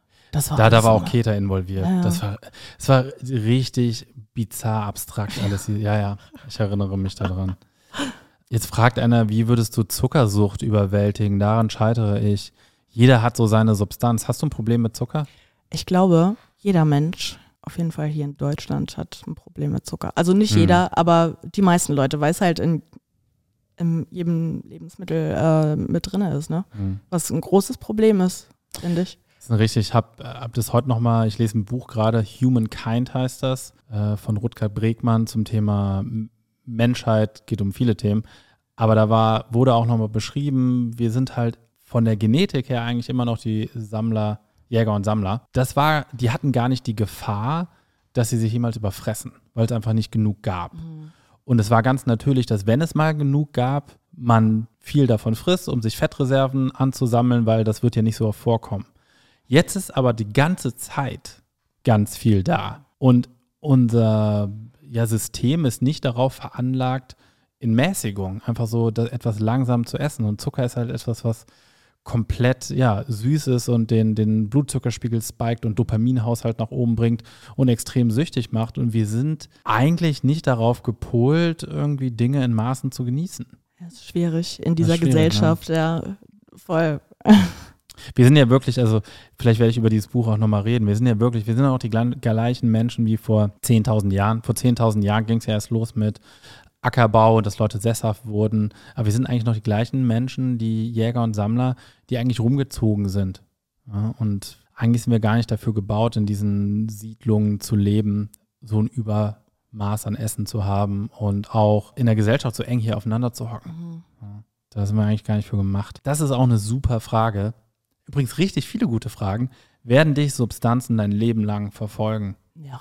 Da war auch Keta involviert. Ja. Das war richtig bizarr, abstrakt alles. Ja, ich erinnere mich daran. Jetzt fragt einer, wie würdest du Zuckersucht überwältigen? Daran scheitere ich. Jeder hat so seine Substanz. Hast du ein Problem mit Zucker? Ich glaube, jeder Mensch, auf jeden Fall hier in Deutschland, hat ein Problem mit Zucker. Also nicht jeder, aber die meisten Leute, weil es halt in jedem Lebensmittel mit drin ist, ne? Was ein großes Problem ist, finde ich. Das ist richtig. Ich hab das heute nochmal, ich lese ein Buch gerade, Humankind heißt das, von Rutger Bregmann zum Thema Menschheit, geht um viele Themen. Aber da wurde auch nochmal beschrieben, wir sind halt von der Genetik her eigentlich immer noch die Jäger und Sammler. Die hatten gar nicht die Gefahr, dass sie sich jemals überfressen, weil es einfach nicht genug gab. Und es war ganz natürlich, dass wenn es mal genug gab, man viel davon frisst, um sich Fettreserven anzusammeln, weil das wird ja nicht so oft vorkommen. Jetzt ist aber die ganze Zeit ganz viel da. Und unser System ist nicht darauf veranlagt, in Mäßigung einfach so etwas langsam zu essen. Und Zucker ist halt etwas, was komplett süß ist und den Blutzuckerspiegel spiked und Dopaminhaushalt nach oben bringt und extrem süchtig macht. Und wir sind eigentlich nicht darauf gepolt, irgendwie Dinge in Maßen zu genießen. Das ist schwierig in dieser Gesellschaft, ja, voll. Wir sind ja wirklich, also vielleicht werde ich über dieses Buch auch nochmal reden, wir sind auch die gleichen Menschen wie vor 10.000 Jahren. Vor 10.000 Jahren ging es ja erst los mit Ackerbau, dass Leute sesshaft wurden. Aber wir sind eigentlich noch die gleichen Menschen, die Jäger und Sammler, die eigentlich rumgezogen sind. Ja, und eigentlich sind wir gar nicht dafür gebaut, in diesen Siedlungen zu leben, so ein Übermaß an Essen zu haben und auch in der Gesellschaft so eng hier aufeinander zu hocken. Ja, da sind wir eigentlich gar nicht für gemacht. Das ist auch eine super Frage. Übrigens richtig viele gute Fragen. Werden dich Substanzen dein Leben lang verfolgen?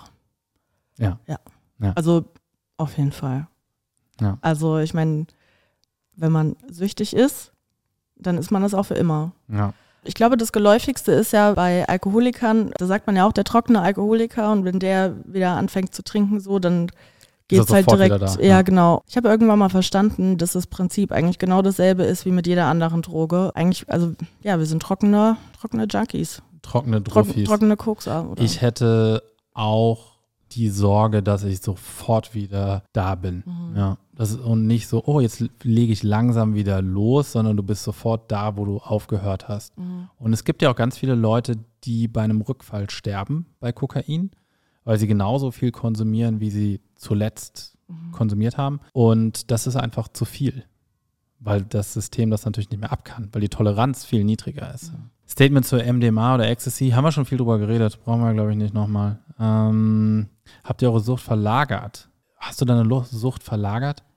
Ja. Also auf jeden Fall. Ja. Also ich meine, wenn man süchtig ist, dann ist man das auch für immer. Ja. Ich glaube, das Geläufigste ist ja bei Alkoholikern, da sagt man ja auch, der trockene Alkoholiker, und wenn der wieder anfängt zu trinken, so, dann geht es halt direkt. Ja, genau. Ich habe irgendwann mal verstanden, dass das Prinzip eigentlich genau dasselbe ist wie mit jeder anderen Droge. Eigentlich, also ja, wir sind trockene Junkies. Trockene Trophys. Trockene Kokser. Oder? Ich hätte auch die Sorge, dass ich sofort wieder da bin. Ja, und nicht so, oh, jetzt lege ich langsam wieder los, sondern du bist sofort da, wo du aufgehört hast. Und es gibt ja auch ganz viele Leute, die bei einem Rückfall sterben bei Kokain, weil sie genauso viel konsumieren, wie sie zuletzt konsumiert haben. Und das ist einfach zu viel, weil das System das natürlich nicht mehr ab kann, weil die Toleranz viel niedriger ist. Statement zur MDMA oder Ecstasy, haben wir schon viel drüber geredet, brauchen wir, glaube ich, nicht nochmal. Habt ihr eure Sucht verlagert? Hast du deine Sucht verlagert?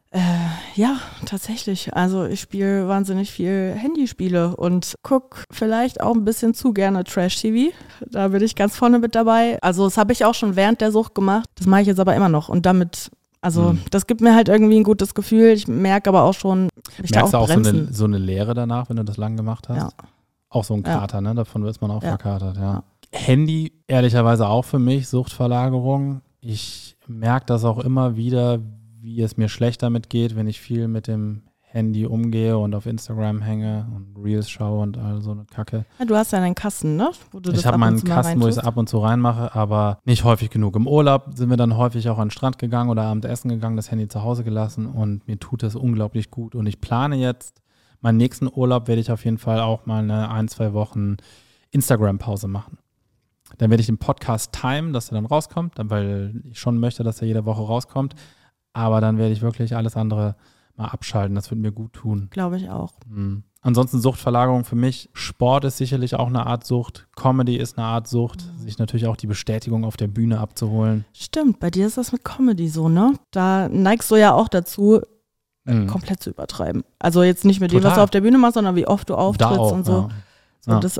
Ja, tatsächlich. Also ich spiele wahnsinnig viel Handyspiele und gucke vielleicht auch ein bisschen zu gerne Trash-TV. Da bin ich ganz vorne mit dabei. Also das habe ich auch schon während der Sucht gemacht. Das mache ich jetzt aber immer noch. Und damit, das gibt mir halt irgendwie ein gutes Gefühl. Ich merke aber auch schon, merkst du auch so eine Leere danach, wenn du das lang gemacht hast? Ja. Auch so ein Kater, ne? Davon ist man auch verkatert, ja. Handy, ehrlicherweise auch für mich, Suchtverlagerung. Ich merke das auch immer wieder, wie es mir schlecht damit geht, wenn ich viel mit dem Handy umgehe und auf Instagram hänge und Reels schaue und all so eine Kacke. Ja, du hast ja einen Kasten, ne? Ich habe meinen Kasten, wo ich es ab und zu reinmache, aber nicht häufig genug. Im Urlaub sind wir dann häufig auch an den Strand gegangen oder abends essen gegangen, das Handy zu Hause gelassen und mir tut das unglaublich gut. Und ich plane jetzt, meinen nächsten Urlaub werde ich auf jeden Fall auch mal eine 1-2 Wochen Instagram-Pause machen. Dann werde ich den Podcast timen, dass er dann rauskommt, weil ich schon möchte, dass er jede Woche rauskommt. Aber dann werde ich wirklich alles andere mal abschalten. Das wird mir gut tun. Glaube ich auch. Ansonsten Suchtverlagerung für mich. Sport ist sicherlich auch eine Art Sucht. Comedy ist eine Art Sucht. Sich natürlich auch die Bestätigung auf der Bühne abzuholen. Stimmt, bei dir ist das mit Comedy so, ne? Da neigst du ja auch dazu, komplett zu übertreiben. Also jetzt nicht mit dem, was du auf der Bühne machst, sondern wie oft du auftrittst auch, und so. Ja. Das,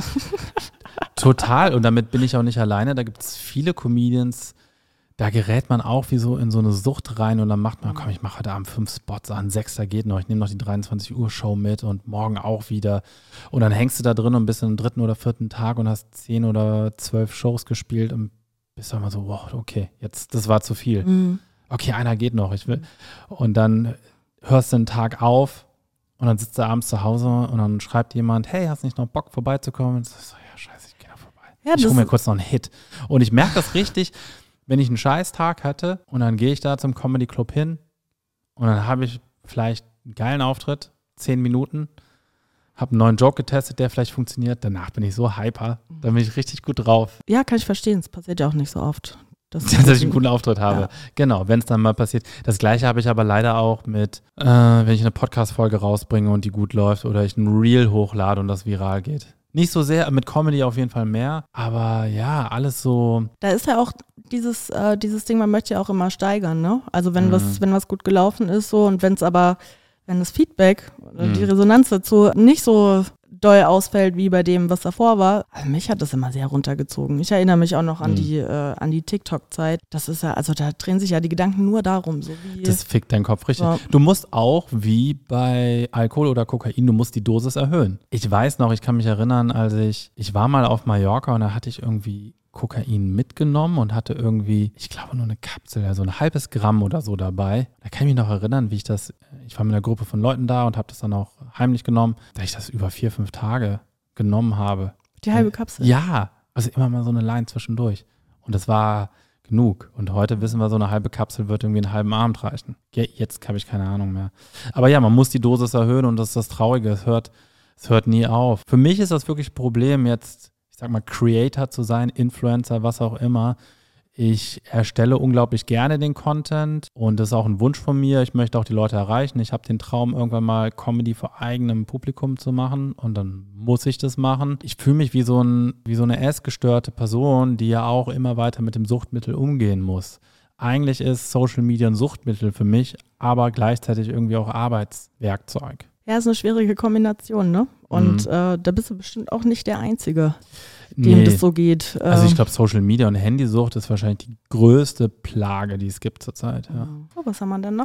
total. Und damit bin ich auch nicht alleine. Da gibt es viele Comedians, da gerät man auch wie so in so eine Sucht rein und dann macht man, komm, ich mache heute Abend 5 Spots an, 6. geht noch, ich nehme noch die 23-Uhr-Show mit und morgen auch wieder. Und dann hängst du da drin und bist im 3. oder 4. Tag und hast 10 oder 12 Shows gespielt und bist dann mal so, wow, okay, jetzt, das war zu viel. Okay, einer geht noch, ich will. Und dann hörst du einen Tag auf und dann sitzt du abends zu Hause und dann schreibt jemand, hey, hast nicht noch Bock vorbeizukommen? Und so, ja, scheiße, ich gehe da vorbei. Ja, ich hole mir kurz noch einen Hit. Und ich merke das richtig, wenn ich einen Scheißtag hatte und dann gehe ich da zum Comedy Club hin und dann habe ich vielleicht einen geilen Auftritt, 10 Minuten, habe einen neuen Joke getestet, der vielleicht funktioniert, danach bin ich so hyper, dann bin ich richtig gut drauf. Ja, kann ich verstehen, es passiert ja auch nicht so oft. Dass ich einen guten Auftritt habe. Ja. Genau, wenn es dann mal passiert. Das Gleiche habe ich aber leider auch mit, wenn ich eine Podcast-Folge rausbringe und die gut läuft oder ich ein Reel hochlade und das viral geht. Nicht so sehr, mit Comedy auf jeden Fall mehr, aber ja, alles so. Da ist ja auch dieses Ding, man möchte ja auch immer steigern, ne? Also wenn was gut gelaufen ist so und wenn das Feedback oder die Resonanz dazu nicht so doll ausfällt wie bei dem, was davor war. Also mich hat das immer sehr runtergezogen. Ich erinnere mich auch noch an die TikTok-Zeit. Das ist ja, also da drehen sich ja die Gedanken nur darum. So wie das fickt deinen Kopf richtig. Ja. Du musst auch, wie bei Alkohol oder Kokain, du musst die Dosis erhöhen. Ich weiß noch, ich kann mich erinnern, als ich war mal auf Mallorca und da hatte ich irgendwie Kokain mitgenommen und hatte irgendwie, ich glaube nur eine Kapsel, also ein halbes Gramm oder so dabei. Da kann ich mich noch erinnern, ich war mit einer Gruppe von Leuten da und habe das dann auch heimlich genommen, da ich das über 4-5 Tage genommen habe. Die halbe Kapsel? Ja, also immer mal so eine Line zwischendurch. Und das war genug. Und heute wissen wir, so eine halbe Kapsel wird irgendwie einen halben Abend reichen. Jetzt habe ich keine Ahnung mehr. Aber ja, man muss die Dosis erhöhen und das ist das Traurige, es hört nie auf. Für mich ist das wirklich ein Problem jetzt, ich sag mal, Creator zu sein, Influencer, was auch immer. Ich erstelle unglaublich gerne den Content und das ist auch ein Wunsch von mir. Ich möchte auch die Leute erreichen. Ich habe den Traum, irgendwann mal Comedy vor eigenem Publikum zu machen und dann muss ich das machen. Ich fühle mich wie so eine essgestörte Person, die ja auch immer weiter mit dem Suchtmittel umgehen muss. Eigentlich ist Social Media ein Suchtmittel für mich, aber gleichzeitig irgendwie auch Arbeitswerkzeug. Ja, ist eine schwierige Kombination, ne? Und da bist du bestimmt auch nicht der Einzige, dem das so geht. Also ich glaube, Social Media und Handysucht ist wahrscheinlich die größte Plage, die es gibt zurzeit. Ja. Oh, was haben wir denn noch?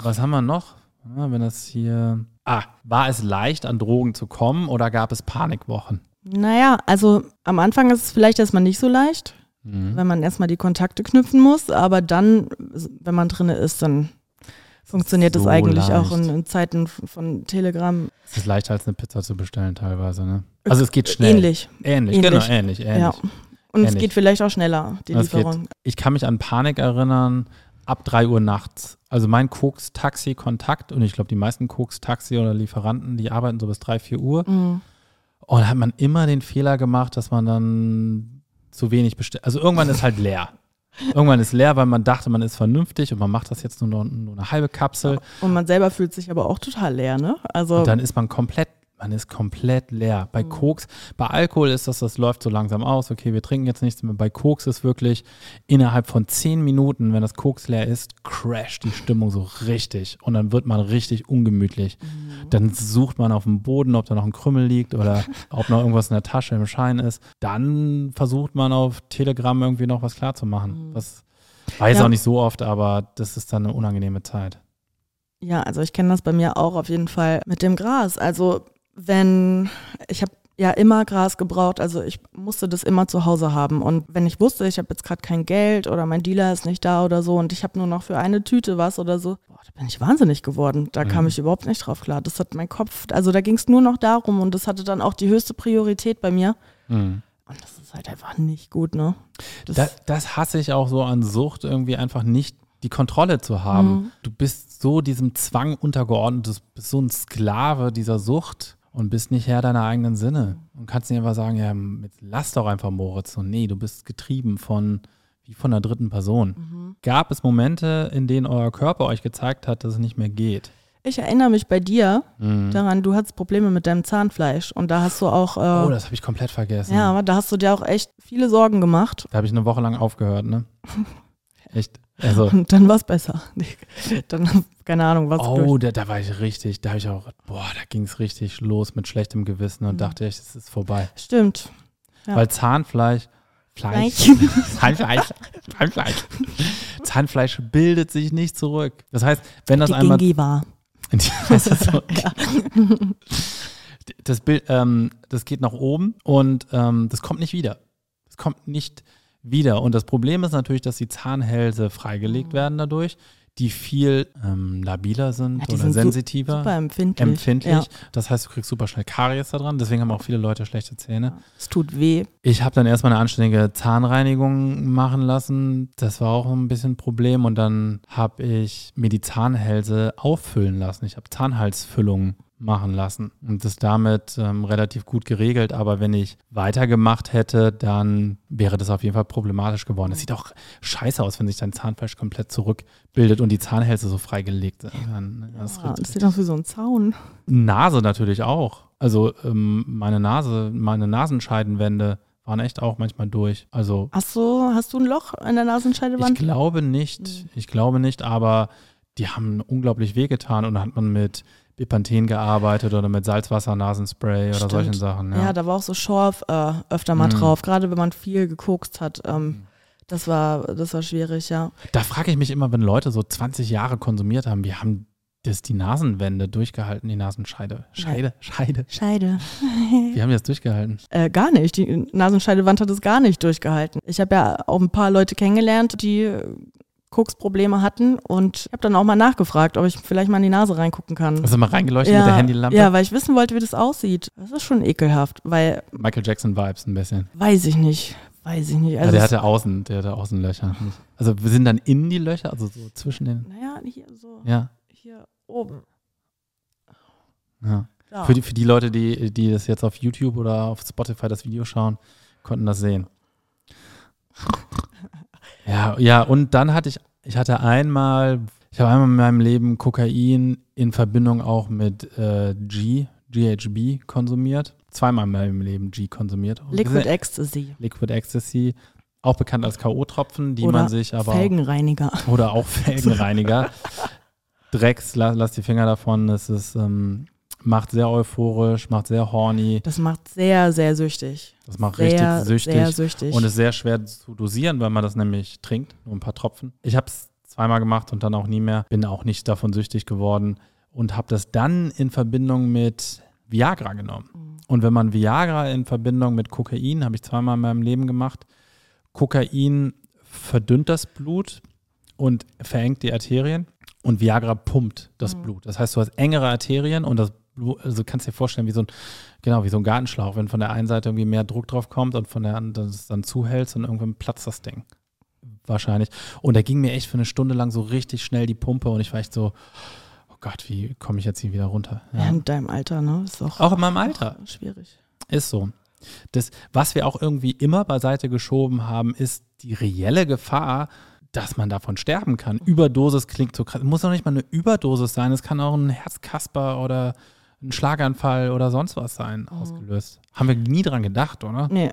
Ja, wenn das hier... war es leicht, an Drogen zu kommen oder gab es Panikwochen? Naja, also am Anfang ist es vielleicht erstmal nicht so leicht, wenn man erstmal die Kontakte knüpfen muss, aber dann, wenn man drin ist, dann funktioniert das eigentlich leicht. Auch in Zeiten von Telegram. Es ist leichter als eine Pizza zu bestellen teilweise, ne? Also es geht schnell. Ähnlich. Genau, ähnlich. Ja. Und es geht vielleicht auch schneller, die Lieferung. Ich kann mich an Panik erinnern, ab 3 Uhr nachts. Also mein Koks-Taxi-Kontakt, und ich glaube, die meisten Koks-Taxi oder Lieferanten, die arbeiten so bis 3, 4 Uhr. Und da hat man immer den Fehler gemacht, dass man dann zu wenig bestellt. Also irgendwann ist halt leer. Irgendwann ist leer, weil man dachte, man ist vernünftig und man macht das jetzt nur eine halbe Kapsel. Und man selber fühlt sich aber auch total leer, ne? Also und dann ist man komplett man ist komplett leer. Bei Koks, bei Alkohol ist das läuft so langsam aus, okay, wir trinken jetzt nichts mehr. Bei Koks ist wirklich innerhalb von 10 Minuten, wenn das Koks leer ist, crasht die Stimmung so richtig und dann wird man richtig ungemütlich. Dann sucht man auf dem Boden, ob da noch ein Krümmel liegt oder ob noch irgendwas in der Tasche im Schein ist. Dann versucht man auf Telegram irgendwie noch was klarzumachen. Das weiß auch nicht so oft, aber das ist dann eine unangenehme Zeit. Ja, also ich kenne das bei mir auch auf jeden Fall mit dem Gras. Also ich habe ja immer Gras gebraucht, also ich musste das immer zu Hause haben. Und wenn ich wusste, ich habe jetzt gerade kein Geld oder mein Dealer ist nicht da oder so und ich habe nur noch für eine Tüte was oder so, da bin ich wahnsinnig geworden. Da kam ich überhaupt nicht drauf klar. Das hat mein Kopf, also da ging es nur noch darum und das hatte dann auch die höchste Priorität bei mir. Und das ist halt einfach nicht gut, ne? Das hasse ich auch so an Sucht, irgendwie einfach nicht die Kontrolle zu haben. Du bist so diesem Zwang untergeordnet, du bist so ein Sklave dieser Sucht und bist nicht Herr deiner eigenen Sinne. Und kannst nicht einfach sagen, ja, jetzt lass doch einfach Moritz. Und nee, du bist getrieben wie von einer dritten Person. Gab es Momente, in denen euer Körper euch gezeigt hat, dass es nicht mehr geht? Ich erinnere mich bei dir daran, du hattest Probleme mit deinem Zahnfleisch und da hast du auch oh, das habe ich komplett vergessen. Ja, aber da hast du dir auch echt viele Sorgen gemacht. Da habe ich eine Woche lang aufgehört, ne? Echt. Also, und dann war es besser. Dann, keine Ahnung, was. Oh, da war ich richtig, da ging es richtig los mit schlechtem Gewissen und dachte ich, es ist vorbei. Stimmt. Ja. Weil Zahnfleisch bildet sich nicht zurück. Das heißt, wenn das einmal. Gingiva. Das Bild, das geht nach oben und das kommt nicht wieder. Es kommt nicht wieder. Und das Problem ist natürlich, dass die Zahnhälse freigelegt werden dadurch, die viel labiler sind oder sind sensitiver. Super empfindlich. Ja. Das heißt, du kriegst super schnell Karies da dran. Deswegen haben auch viele Leute schlechte Zähne. Ja. Es tut weh. Ich habe dann erstmal eine anständige Zahnreinigung machen lassen. Das war auch ein bisschen ein Problem. Und dann habe ich mir die Zahnhälse auffüllen lassen. Ich habe Zahnhalsfüllungen machen lassen und das damit relativ gut geregelt, aber wenn ich weitergemacht hätte, dann wäre das auf jeden Fall problematisch geworden. Es sieht auch scheiße aus, wenn sich dein Zahnfleisch komplett zurückbildet und die Zahnhälse so freigelegt sind. Das sieht aus wie so ein Zaun. Nase natürlich auch. Also meine Nasenscheidenwände waren echt auch manchmal durch. Also hast du ein Loch in der Nasenscheidewand? Ich glaube nicht, aber die haben unglaublich wehgetan und da hat man mit Bepanthen gearbeitet oder mit Salzwasser-Nasenspray oder solchen Sachen. Ja, da war auch so Schorf öfter mal drauf, gerade wenn man viel gekokst hat. Das war schwierig, ja. Da frage ich mich immer, wenn Leute so 20 Jahre konsumiert haben, wie haben das die Nasenwände durchgehalten, die Nasenscheide? Scheide. Wie haben die das durchgehalten? Gar nicht. Die Nasenscheidewand hat es gar nicht durchgehalten. Ich habe ja auch ein paar Leute kennengelernt, die Koksprobleme hatten und ich habe dann auch mal nachgefragt, ob ich vielleicht mal in die Nase reingucken kann. Hast du mal reingeleuchtet mit der Handylampe? Ja, weil ich wissen wollte, wie das aussieht. Das ist schon ekelhaft, weil Michael Jackson-Vibes ein bisschen. Weiß ich nicht. Also ja, der hatte Außenlöcher. Also wir sind dann in die Löcher, also so zwischen den. Naja, hier so. Ja. Hier oben. Ja. Für die Leute, die das jetzt auf YouTube oder auf Spotify das Video schauen, konnten das sehen. Ja, und dann hatte ich habe einmal in meinem Leben Kokain in Verbindung auch mit GHB konsumiert. Zweimal in meinem Leben G konsumiert. Liquid Ecstasy. Auch bekannt als K.O.-Tropfen, die oder man sich aber Felgenreiniger. Oder auch Felgenreiniger. Drecks, lass die Finger davon. Es ist macht sehr euphorisch, macht sehr horny. Das macht sehr, sehr süchtig. Das macht richtig süchtig. Sehr süchtig. Und ist sehr schwer zu dosieren, weil man das nämlich trinkt, nur ein paar Tropfen. Ich habe es zweimal gemacht und dann auch nie mehr. Bin auch nicht davon süchtig geworden und habe das dann in Verbindung mit Viagra genommen. Und wenn man Viagra in Verbindung mit Kokain, habe ich zweimal in meinem Leben gemacht, Kokain verdünnt das Blut und verengt die Arterien und Viagra pumpt das Blut. Das heißt, du hast engere Arterien und das Blut, also kannst dir vorstellen, wie so ein Gartenschlauch, wenn von der einen Seite irgendwie mehr Druck drauf kommt und von der anderen das dann zuhältst und irgendwann platzt das Ding. Wahrscheinlich. Und da ging mir echt für eine Stunde lang so richtig schnell die Pumpe und ich war echt so, oh Gott, wie komme ich jetzt hier wieder runter? Ja, in deinem Alter, ne? Ist auch in meinem Alter. Schwierig. Ist so. Das, was wir auch irgendwie immer beiseite geschoben haben, ist die reelle Gefahr, dass man davon sterben kann. Überdosis klingt so krass. Muss doch nicht mal eine Überdosis sein. Es kann auch ein Herzkasper oder ein Schlaganfall oder sonst was sein ausgelöst. Haben wir nie dran gedacht, oder? Nee.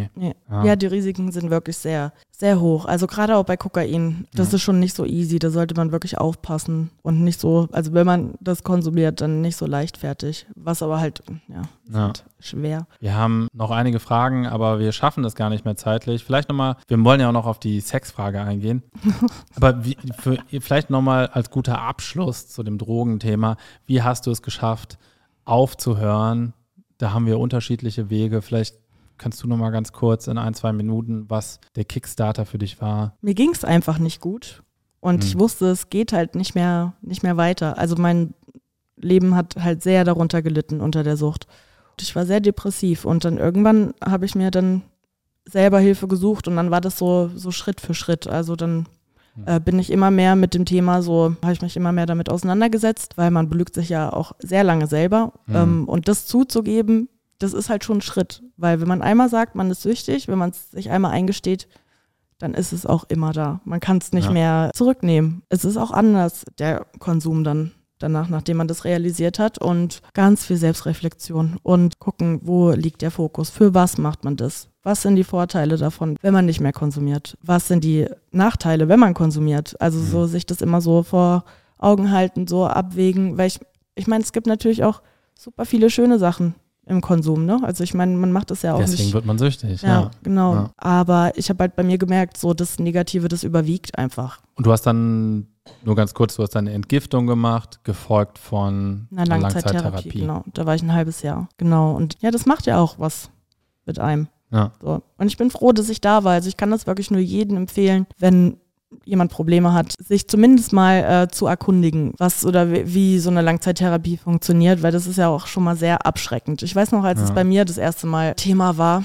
Ja, die Risiken sind wirklich sehr, sehr hoch. Also gerade auch bei Kokain, das ist schon nicht so easy. Da sollte man wirklich aufpassen und nicht so, also wenn man das konsumiert, dann nicht so leichtfertig. Was aber halt, halt schwer. Wir haben noch einige Fragen, aber wir schaffen das gar nicht mehr zeitlich. Vielleicht nochmal, wir wollen ja auch noch auf die Sexfrage eingehen. Aber vielleicht nochmal als guter Abschluss zu dem Drogenthema, wie hast du es geschafft, aufzuhören? Da haben wir unterschiedliche Wege. Vielleicht kannst du noch mal ganz kurz in 1-2 Minuten, was der Kickstarter für dich war? Mir ging es einfach nicht gut und ich wusste, es geht halt nicht mehr weiter. Also mein Leben hat halt sehr darunter gelitten unter der Sucht. Und ich war sehr depressiv und dann irgendwann habe ich mir dann selber Hilfe gesucht und dann war das so Schritt für Schritt. Also dann bin ich immer mehr mit dem Thema habe ich mich immer mehr damit auseinandergesetzt, weil man belügt sich ja auch sehr lange selber. Und das zuzugeben, das ist halt schon ein Schritt, weil wenn man einmal sagt, man ist süchtig, wenn man es sich einmal eingesteht, dann ist es auch immer da. Man kann es nicht mehr zurücknehmen. Es ist auch anders, der Konsum dann danach, nachdem man das realisiert hat und ganz viel Selbstreflexion und gucken, wo liegt der Fokus, für was macht man das? Was sind die Vorteile davon, wenn man nicht mehr konsumiert? Was sind die Nachteile, wenn man konsumiert? Also so sich das immer so vor Augen halten, so abwägen, weil ich meine, es gibt natürlich auch super viele schöne Sachen im Konsum, ne? Also ich meine, man macht das ja auch Deswegen nicht. wird man süchtig. Ja, genau. Ja. Aber ich habe halt bei mir gemerkt, so das Negative, das überwiegt einfach. Und du hast dann, nur ganz kurz, du hast eine Entgiftung gemacht, gefolgt von einer Langzeittherapie. Genau, da war ich ein halbes Jahr. Genau, und ja, das macht ja auch was mit einem. Ja. So. Und ich bin froh, dass ich da war. Also ich kann das wirklich nur jedem empfehlen, wenn jemand Probleme hat, sich zumindest mal zu erkundigen, was oder wie so eine Langzeittherapie funktioniert, weil das ist ja auch schon mal sehr abschreckend. Ich weiß noch, als es bei mir das erste Mal Thema war,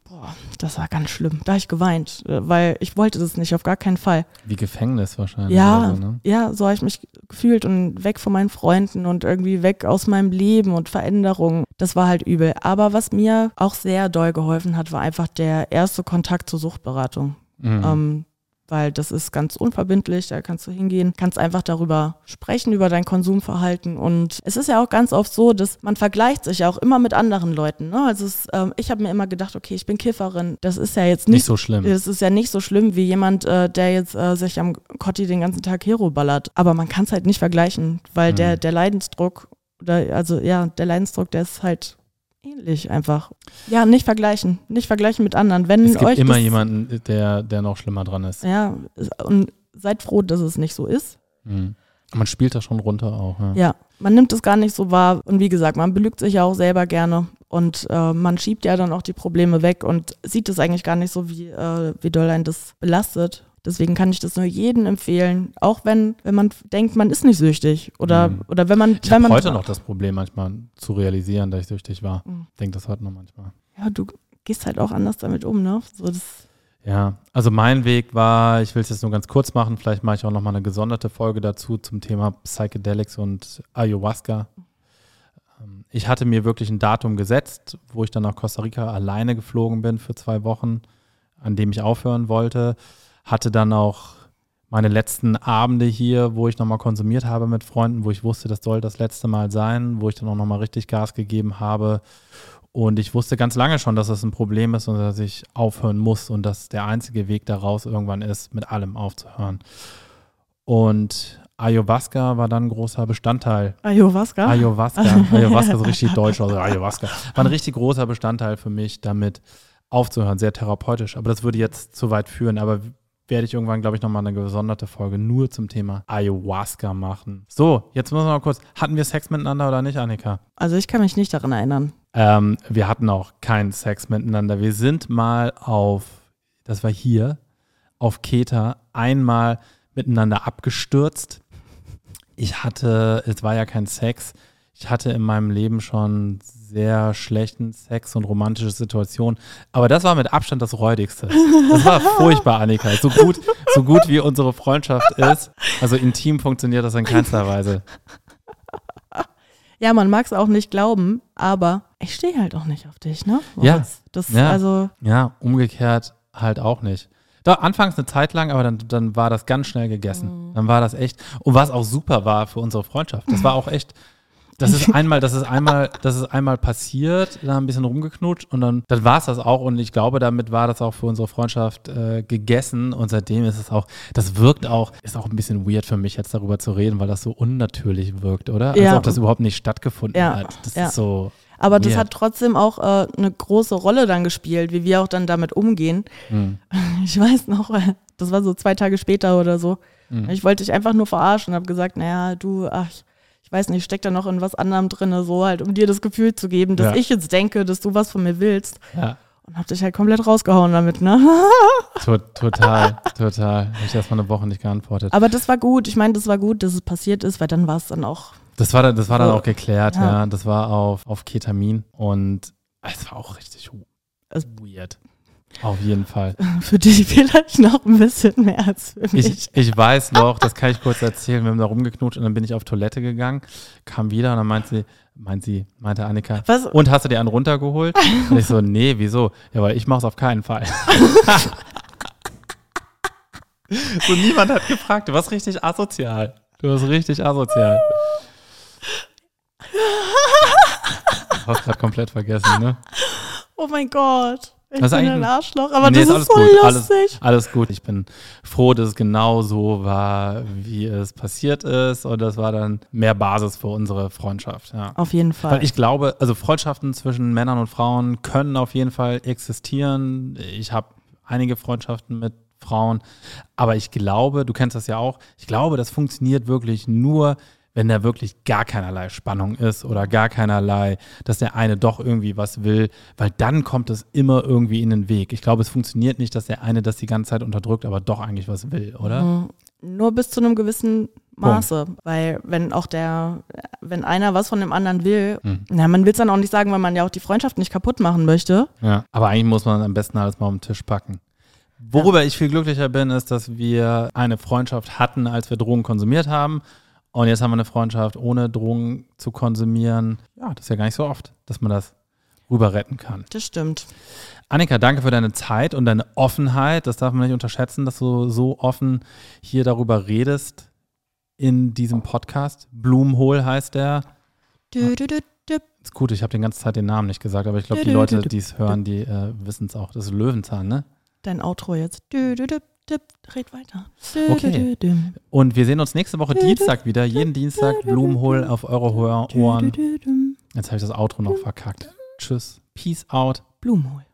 das war ganz schlimm. Da habe ich geweint, weil ich wollte das nicht, auf gar keinen Fall. Wie Gefängnis wahrscheinlich. Ja, oder so, ne? Ja, so habe ich mich gefühlt und weg von meinen Freunden und irgendwie weg aus meinem Leben und Veränderungen. Das war halt übel. Aber was mir auch sehr doll geholfen hat, war einfach der erste Kontakt zur Suchtberatung. Weil das ist ganz unverbindlich, da kannst du hingehen, kannst einfach darüber sprechen, über dein Konsumverhalten und es ist ja auch ganz oft so, dass man vergleicht sich ja auch immer mit anderen Leuten, ne? Also ich habe mir immer gedacht, okay, ich bin Kifferin, das ist ja jetzt nicht so schlimm. Das ist ja nicht so schlimm wie jemand, der jetzt sich am Kotti den ganzen Tag Hero ballert, aber man kann es halt nicht vergleichen, weil der Leidensdruck, der Leidensdruck, der ist halt ähnlich einfach. Ja, nicht vergleichen mit anderen. Wenn es gibt euch immer jemanden, der noch schlimmer dran ist. Ja, und seid froh, dass es nicht so ist. Man spielt das schon runter auch. Ja, man nimmt es gar nicht so wahr. Und wie gesagt, man belügt sich ja auch selber gerne. Und man schiebt ja dann auch die Probleme weg und sieht es eigentlich gar nicht so, wie doll einen das belastet. Deswegen kann ich das nur jedem empfehlen, auch wenn man denkt, man ist nicht süchtig oder wenn man... Ich habe heute noch das Problem manchmal zu realisieren, dass ich süchtig war. Ich denke das heute noch manchmal. Ja, du gehst halt auch anders damit um, ne? So ja, also mein Weg war, ich will es jetzt nur ganz kurz machen, vielleicht mache ich auch nochmal eine gesonderte Folge dazu zum Thema Psychedelics und Ayahuasca. Ich hatte mir wirklich ein Datum gesetzt, wo ich dann nach Costa Rica alleine geflogen bin für 2 Wochen, an dem ich aufhören wollte. Hatte dann auch meine letzten Abende hier, wo ich nochmal konsumiert habe mit Freunden, wo ich wusste, das soll das letzte Mal sein, wo ich dann auch nochmal richtig Gas gegeben habe. Und ich wusste ganz lange schon, dass das ein Problem ist und dass ich aufhören muss und dass der einzige Weg daraus irgendwann ist, mit allem aufzuhören. Und Ayahuasca war dann ein großer Bestandteil. Ayahuasca, so richtig deutsch, also Ayahuasca. War ein richtig großer Bestandteil für mich, damit aufzuhören, sehr therapeutisch. Aber das würde jetzt zu weit führen, aber werde ich irgendwann, glaube ich, nochmal eine gesonderte Folge nur zum Thema Ayahuasca machen. So, jetzt müssen wir mal kurz, hatten wir Sex miteinander oder nicht, Annika? Also ich kann mich nicht daran erinnern. Wir hatten auch keinen Sex miteinander. Wir sind mal das war hier, auf Keter, einmal miteinander abgestürzt. Es war ja kein Sex, ich hatte in meinem Leben schon sehr schlechten Sex und romantische Situationen. Aber das war mit Abstand das Räudigste. Das war furchtbar, Annika. So gut wie unsere Freundschaft ist. Also intim funktioniert das in keinster Weise. Ja, man mag es auch nicht glauben, aber ich stehe halt auch nicht auf dich, ne? Ja, umgekehrt halt auch nicht. Doch, anfangs eine Zeit lang, aber dann war das ganz schnell gegessen. Dann war das echt, und was auch super war für unsere Freundschaft. Das war auch echt, Das ist einmal passiert, da haben ein bisschen rumgeknutscht und dann war es das auch und ich glaube, damit war das auch für unsere Freundschaft gegessen und seitdem ist es auch, ist auch ein bisschen weird für mich jetzt darüber zu reden, weil das so unnatürlich wirkt, oder? Als ob das überhaupt nicht stattgefunden hat. Das ist so. Aber das hat trotzdem auch eine große Rolle dann gespielt, wie wir auch dann damit umgehen. Ich weiß noch, das war so 2 Tage später oder so. Ich wollte dich einfach nur verarschen und habe gesagt, naja, du, ich weiß nicht, steck da noch in was anderem drin, so halt, um dir das Gefühl zu geben, dass ich jetzt denke, dass du was von mir willst. Ja. Und hab dich halt komplett rausgehauen damit, ne? Total. Hab ich erst mal eine Woche nicht geantwortet. Aber das war gut. Ich meine, das war gut, dass es passiert ist, weil dann war es dann auch. Das war dann auch geklärt, ja. Das war auf Ketamin und es war auch richtig weird. Auf jeden Fall. Für dich vielleicht noch ein bisschen mehr als für mich. Ich weiß noch, das kann ich kurz erzählen, wir haben da rumgeknutscht und dann bin ich auf Toilette gegangen, kam wieder und dann meinte Annika, was? Und hast du dir einen runtergeholt? Und ich so, nee, wieso? Ja, weil ich mach's auf keinen Fall. So, niemand hat gefragt, du warst richtig asozial. Du hast hast gerade komplett vergessen, ne? Oh mein Gott. Ich bin ein Arschloch, aber das ist so lustig. Alles gut. Ich bin froh, dass es genau so war, wie es passiert ist. Und das war dann mehr Basis für unsere Freundschaft. Ja. Auf jeden Fall. Weil ich glaube, also Freundschaften zwischen Männern und Frauen können auf jeden Fall existieren. Ich habe einige Freundschaften mit Frauen. Aber ich glaube, du kennst das ja auch, ich glaube, das funktioniert wirklich nur, wenn da wirklich gar keinerlei Spannung ist oder gar keinerlei, dass der eine doch irgendwie was will, weil dann kommt es immer irgendwie in den Weg. Ich glaube, es funktioniert nicht, dass der eine das die ganze Zeit unterdrückt, aber doch eigentlich was will, oder? Nur bis zu einem gewissen Maße, weil wenn einer was von dem anderen will, man will es dann auch nicht sagen, weil man ja auch die Freundschaft nicht kaputt machen möchte. Ja, aber eigentlich muss man am besten alles mal auf den Tisch packen. Worüber ich viel glücklicher bin, ist, dass wir eine Freundschaft hatten, als wir Drogen konsumiert haben. Und jetzt haben wir eine Freundschaft, ohne Drogen zu konsumieren. Ja, das ist ja gar nicht so oft, dass man das rüber retten kann. Das stimmt. Annika, danke für deine Zeit und deine Offenheit. Das darf man nicht unterschätzen, dass du so offen hier darüber redest in diesem Podcast. Blumenhohl heißt der. Ist gut, ich habe die ganze Zeit den Namen nicht gesagt, aber ich glaube, die Leute, die es hören, die wissen es auch. Das ist Löwenzahn, ne? Dein Outro jetzt. Red weiter. Okay. Und wir sehen uns nächste Woche Dienstag wieder. Jeden Dienstag Blumenhohl auf eure Ohren. Jetzt habe ich das Outro noch verkackt. Tschüss. Peace out. Blumenhohl.